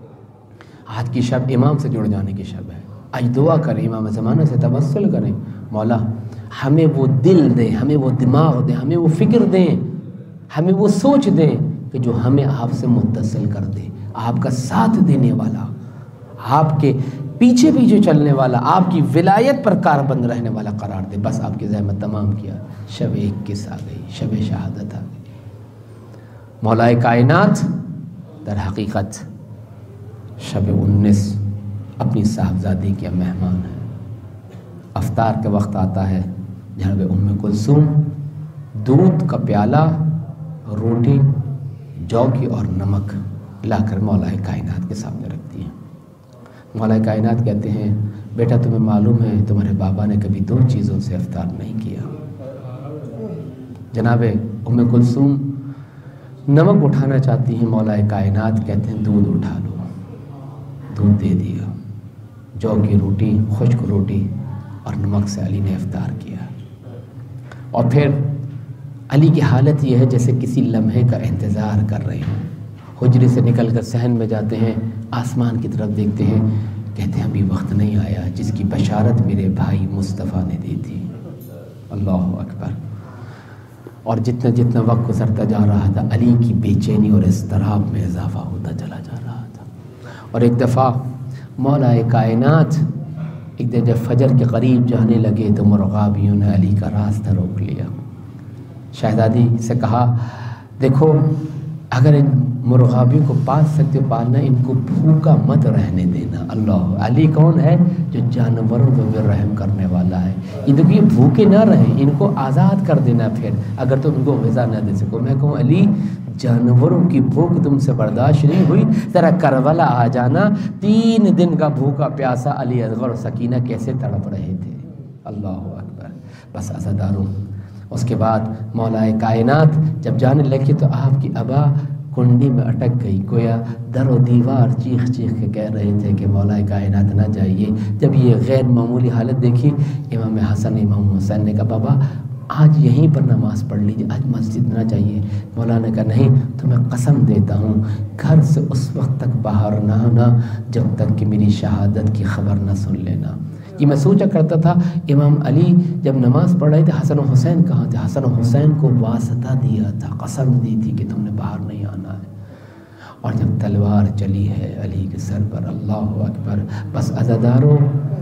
D: آج کی شب امام سے جڑ جانے کی شب ہے. آج دعا کریں، امام زمانہ سے توسل کریں. مولا ہمیں وہ دل دیں، ہمیں وہ دماغ دیں، ہمیں وہ فکر دیں، ہمیں وہ سوچ دیں کہ جو ہمیں آپ سے متصل کر دے. آپ کا ساتھ دینے والا، آپ کے پیچھے پیچھے چلنے والا، آپ کی ولایت پر کاربند رہنے والا قرار دے. بس آپ کی زحمت تمام کیا. شب اکیس آ گئی، شب شہادت آ گئی. مولا کائنات در حقیقت شب انیس اپنی صاحبزادی کے مہمان ہے. افطار کا وقت آتا ہے، جناب ام کلثوم دودھ کا پیالہ، روٹی، جو کی اور نمک لا کر مولا کائنات کے سامنے رکھتی ہیں. مولا کائنات کہتے ہیں بیٹا تمہیں معلوم ہے تمہارے بابا نے کبھی دو چیزوں سے افطار نہیں کیا. جناب ام کلثوم نمک اٹھانا چاہتی ہیں، مولا کائنات کہتے ہیں دودھ اٹھا لو. دودھ دے دیا. جو کی روٹی، خشک روٹی اور نمک سے علی نے افطار کیا. اور پھر علی کی حالت یہ ہے جیسے کسی لمحے کا انتظار کر رہے ہوں. حجرے سے نکل کر صحن میں جاتے ہیں، آسمان کی طرف دیکھتے ہیں، کہتے ہیں ابھی وقت نہیں آیا جس کی بشارت میرے بھائی مصطفیٰ نے دی تھی. اللہ اکبر. اور جتنا جتنا وقت گزرتا جا رہا تھا علی کی بے چینی اور اضطراب میں اضافہ ہوتا چلا جا رہا تھا. اور ایک دفعہ مولا کائنات ایک دفعہ جب فجر کے قریب جانے لگے تو مرغابیوں نے علی کا راستہ روک لیا. شہزادی سے کہا دیکھو اگر ان مرغابیوں کو پال سکتے ہو پالنا، ان کو بھوکا مت رہنے دینا. اللہ علی کون ہے؟ جو جانوروں کو بھی رحم کرنے والا ہے. یہ دیکھو یہ بھوکے نہ رہیں، ان کو آزاد کر دینا. پھر اگر تم ان کو غذا نہ دے سکو، میں کہوں علی جانوروں کی بھوک تم سے برداشت نہیں ہوئی، ذرا کربلا آ جانا. تین دن کا بھوکا پیاسا علی اصغر اور سکینہ کیسے تڑپ رہے تھے. اللہ اکبر. بس عزاداروں اس کے بعد مولا کائنات جب جانے لگے تو آپ کی ابا کنڈی میں اٹک گئی. گویا در و دیوار چیخ چیخ کے کہہ رہے تھے کہ مولا کائنات نہ جائیے. جب یہ غیر معمولی حالت دیکھی امام حسن امام حسین نے کہا بابا آج یہیں پر نماز پڑھ لیجیے، آج مسجد نہ جائیے۔ مولانا نے کہا نہیں، تو میں قسم دیتا ہوں گھر سے اس وقت تک باہر نہ آنا جب تک کہ میری شہادت کی خبر نہ سن لینا۔ یہ میں سوچا کرتا تھا امام علی جب نماز پڑھ رہے تھے حسن و حسین کہاں تھے؟ حسن و حسین کو واسطہ دیا تھا، قسم دی تھی کہ تم نے باہر نہیں آنا ہے۔ اور جب تلوار چلی ہے علی کے سر پر، اللہ اکبر، بس عزادارو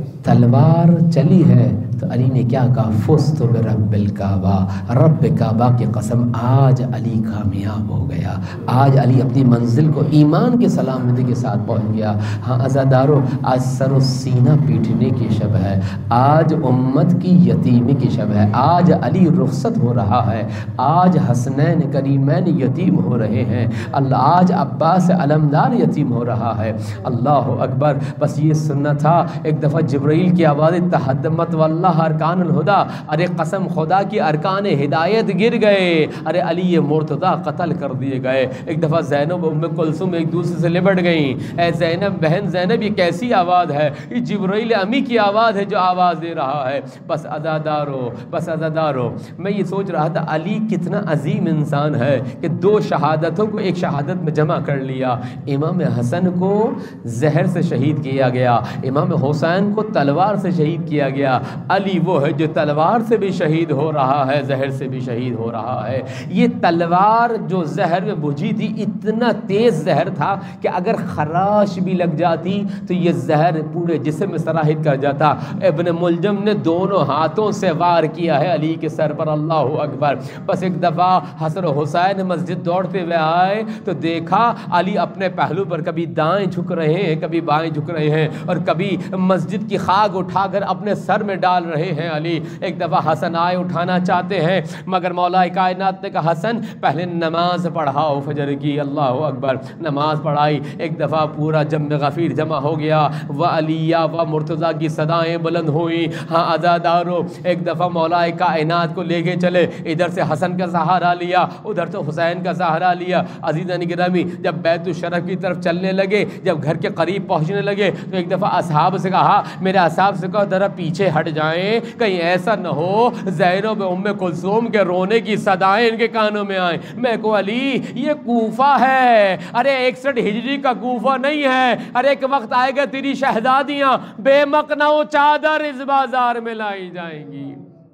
D: تلوار چلی ہے تو علی نے کیا کہا؟ فزت برب الکعبہ، رب کعبہ کی قسم آج علی کامیاب ہو گیا، آج علی اپنی منزل کو ایمان کی سلامتی کے ساتھ پہنچ گیا۔ ہاں عزادارو، آج سر و سینہ پیٹنے کی شب ہے، آج امت کی یتیمی کی شب ہے، آج علی رخصت ہو رہا ہے، آج حسنین کریمین یتیم ہو رہے ہیں، اللہ آج عباس علمدار یتیم ہو رہا ہے۔ اللہ اکبر، بس یہ سننا تھا۔ ایک دفعہ جبرائیل کی آواز تحدمت واللہ ارکان الہدا، ارے قسم خدا کی ارکان ہدایت گر گئے، ارے علی مرتضی قتل کر دیے گئے۔ ایک دفعہ زینب ام کلثوم ایک دوسرے سے لپٹ گئیں، اے زینب بہن زینب یہ کیسی آواز ہے؟ یہ جبرائیل امی کی آواز ہے جو آواز دے رہا ہے۔ بس عزادارو بس عزادارو میں یہ سوچ رہا تھا علی کتنا عظیم انسان ہے کہ دو شہادتوں کو ایک شہادت میں جمع کر لیا۔ امام حسن کو زہر سے شہید کیا گیا، امام حسین کو تلوار سے شہید کیا گیا، علی وہ ہے جو تلوار سے بھی شہید ہو رہا ہے، زہر سے بھی شہید ہو رہا ہے۔ یہ تلوار جو زہر میں بجھی تھی اتنا تیز زہر تھا کہ اگر خراش بھی لگ جاتی تو یہ زہر پورے جسم میں سراحت کر جاتا۔ ابن ملجم نے دونوں ہاتھوں سے وار کیا ہے علی کے سر پر، اللہ اکبر۔ بس ایک دفعہ حسن و حسین مسجد دوڑتے ہوئے آئے تو دیکھا علی اپنے پہلو پر کبھی دائیں جھک رہے ہیں کبھی بائیں جھک رہے ہیں اور کبھی مسجد کی خاک اٹھا کر اپنے سر میں ڈال رہے ہیں علی۔ ایک دفعہ حسن آئے اٹھانا چاہتے ہیں مگر مولا کائنات نے کہا حسن پہلے نماز پڑھاؤ فجر کی، اللہ اکبر۔ نماز پڑھائی، ایک دفعہ پورا جم غفیر جمع ہو گیا، و علیہ و مرتضیٰ کی صدائیں بلند ہوئی۔ ہاں عزادارو ایک دفعہ مولا کائنات کو لے کے چلے، ادھر سے حسن کا سہارا لیا ادھر تو حسین کا سہارا لیا۔ عزیزان گرامی جب بیت الشرف کی طرف چلنے لگے، جب گھر کے قریب پہنچنے لگے تو ایک دفعہ اصحاب سے کہا، میرے اصحاب سے کہا ذرا پیچھے ہٹ جائیں، کہیں ایسا نہ ہو زینب ام کلثوم کے رونے کی صدائیں ان کے کانوں میں آئیں۔ میں کو علی یہ کوفہ ہے، ارے اکسٹھ ہجری کا کوفہ نہیں ہے، ارے ایک وقت آئے گا تیری شہزادیاں بے مقنع و چادر اس بازار میں لائی جائیں گی۔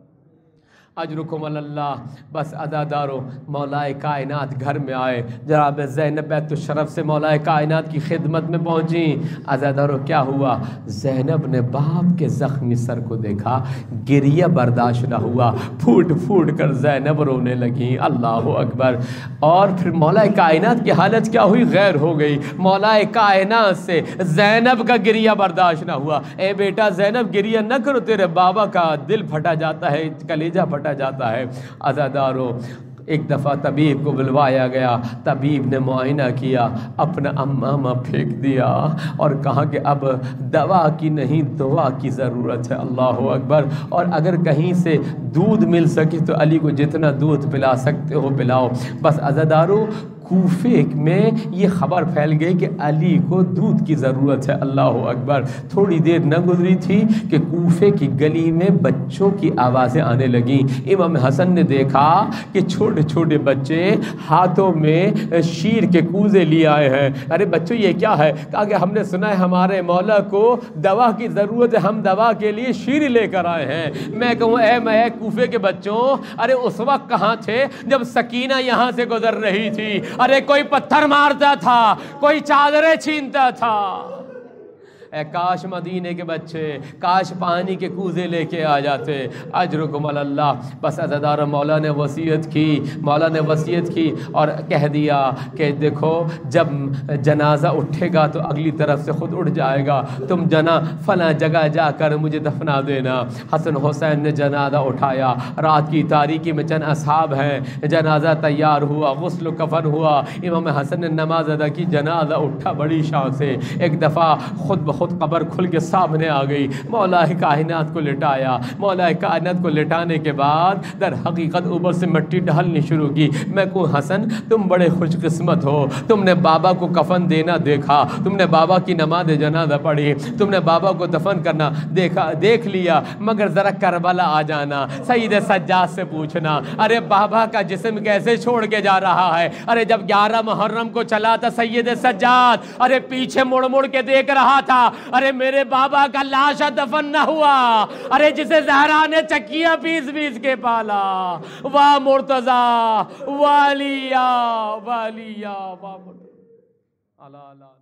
D: اجرکم اللہ۔ بس عزادارو مولا کائنات گھر میں آئے، جناب زینب بیت الشرف سے مولا کائنات کی خدمت میں پہنچی۔ عزادارو کیا ہوا؟ زینب نے باپ کے زخمی سر کو دیکھا، گریہ برداشت نہ ہوا، پھوٹ پھوٹ کر زینب رونے لگیں، اللہ اکبر۔ اور پھر مولا کائنات کی حالت کیا ہوئی؟ غیر ہو گئی۔ مولا کائنات سے زینب کا گریہ برداشت نہ ہوا، اے بیٹا زینب گریہ نہ کرو، تیرے بابا کا دل پھٹا جاتا ہے، کلیجہ پھٹا جاتا ہے۔ عزادارو ایک دفعہ طبیب کو بلوایا گیا، طبیب نے معائنہ کیا، اپنا امامہ پھینک دیا اور کہا کہ اب دوا کی نہیں دعا کی ضرورت ہے، اللہ اکبر۔ اور اگر کہیں سے دودھ مل سکے تو علی کو جتنا دودھ پلا سکتے ہو پلاؤ۔ بس عزادارو کوفے میں یہ خبر پھیل گئی کہ علی کو دودھ کی ضرورت ہے، اللہ اکبر۔ تھوڑی دیر نہ گزری تھی کہ کوفے کی گلی میں بچوں کی آوازیں آنے لگیں۔ امام حسن نے دیکھا کہ چھوٹے چھوٹے بچے ہاتھوں میں شیر کے کوزے لیے آئے ہیں۔ ارے بچوں یہ کیا ہے؟ کہا کہ ہم نے سنا ہے ہمارے مولا کو دوا کی ضرورت ہے، ہم دوا کے لیے شیر لے کر آئے ہیں۔ میں کہوں اے میں کوفے کے بچوں، ارے اس وقت کہاں تھے جب سکینہ یہاں سے گزر رہی تھی؟ ارے کوئی پتھر مارتا تھا، کوئی چادریں چھینتا تھا۔ اے کاش مدینے کے بچے کاش پانی کے کوزے لے کے آ جاتے۔ اجرکم اللہ۔ بس عزادار مولا نے وصیت کی، مولا نے وصیت کی اور کہہ دیا کہ دیکھو جب جنازہ اٹھے گا تو اگلی طرف سے خود اٹھ جائے گا، تم جنا فلاں جگہ جا کر مجھے دفنا دینا۔ حسن حسین نے جنازہ اٹھایا، رات کی تاریکی میں چند اصحاب ہیں، جنازہ تیار ہوا، غسل و کفن ہوا، امام حسن نے نماز ادا کی، جنازہ اٹھا بڑی شان سے۔ ایک دفعہ خود بخود
B: خود قبر کھل کے سامنے آ گئی، مولا کائنات کو لٹایا، مولا کائنات کو لٹانے کے بعد در حقیقت اوپر سے مٹی ڈالنی شروع کی۔ میں کو حسن تم بڑے خوش قسمت ہو، تم نے بابا کو کفن دینا دیکھا، تم نے بابا کی نماز جنازہ پڑھی، تم نے بابا کو دفن کرنا دیکھا دیکھ لیا، مگر ذرا کربلا آ جانا، سید سجاد سے پوچھنا ارے بابا کا جسم کیسے چھوڑ کے جا رہا ہے؟ ارے جب گیارہ محرم کو چلا تھا سید سجاد، ارے پیچھے مڑ مڑ کے دیکھ رہا تھا، ارے میرے بابا کا لاشا دفن نہ ہوا، ارے جسے زہرا نے چکیاں پیس پیس کے پالا، واہ مرتضیٰ والیا والیا واہ مرتضیٰ اللہ اللہ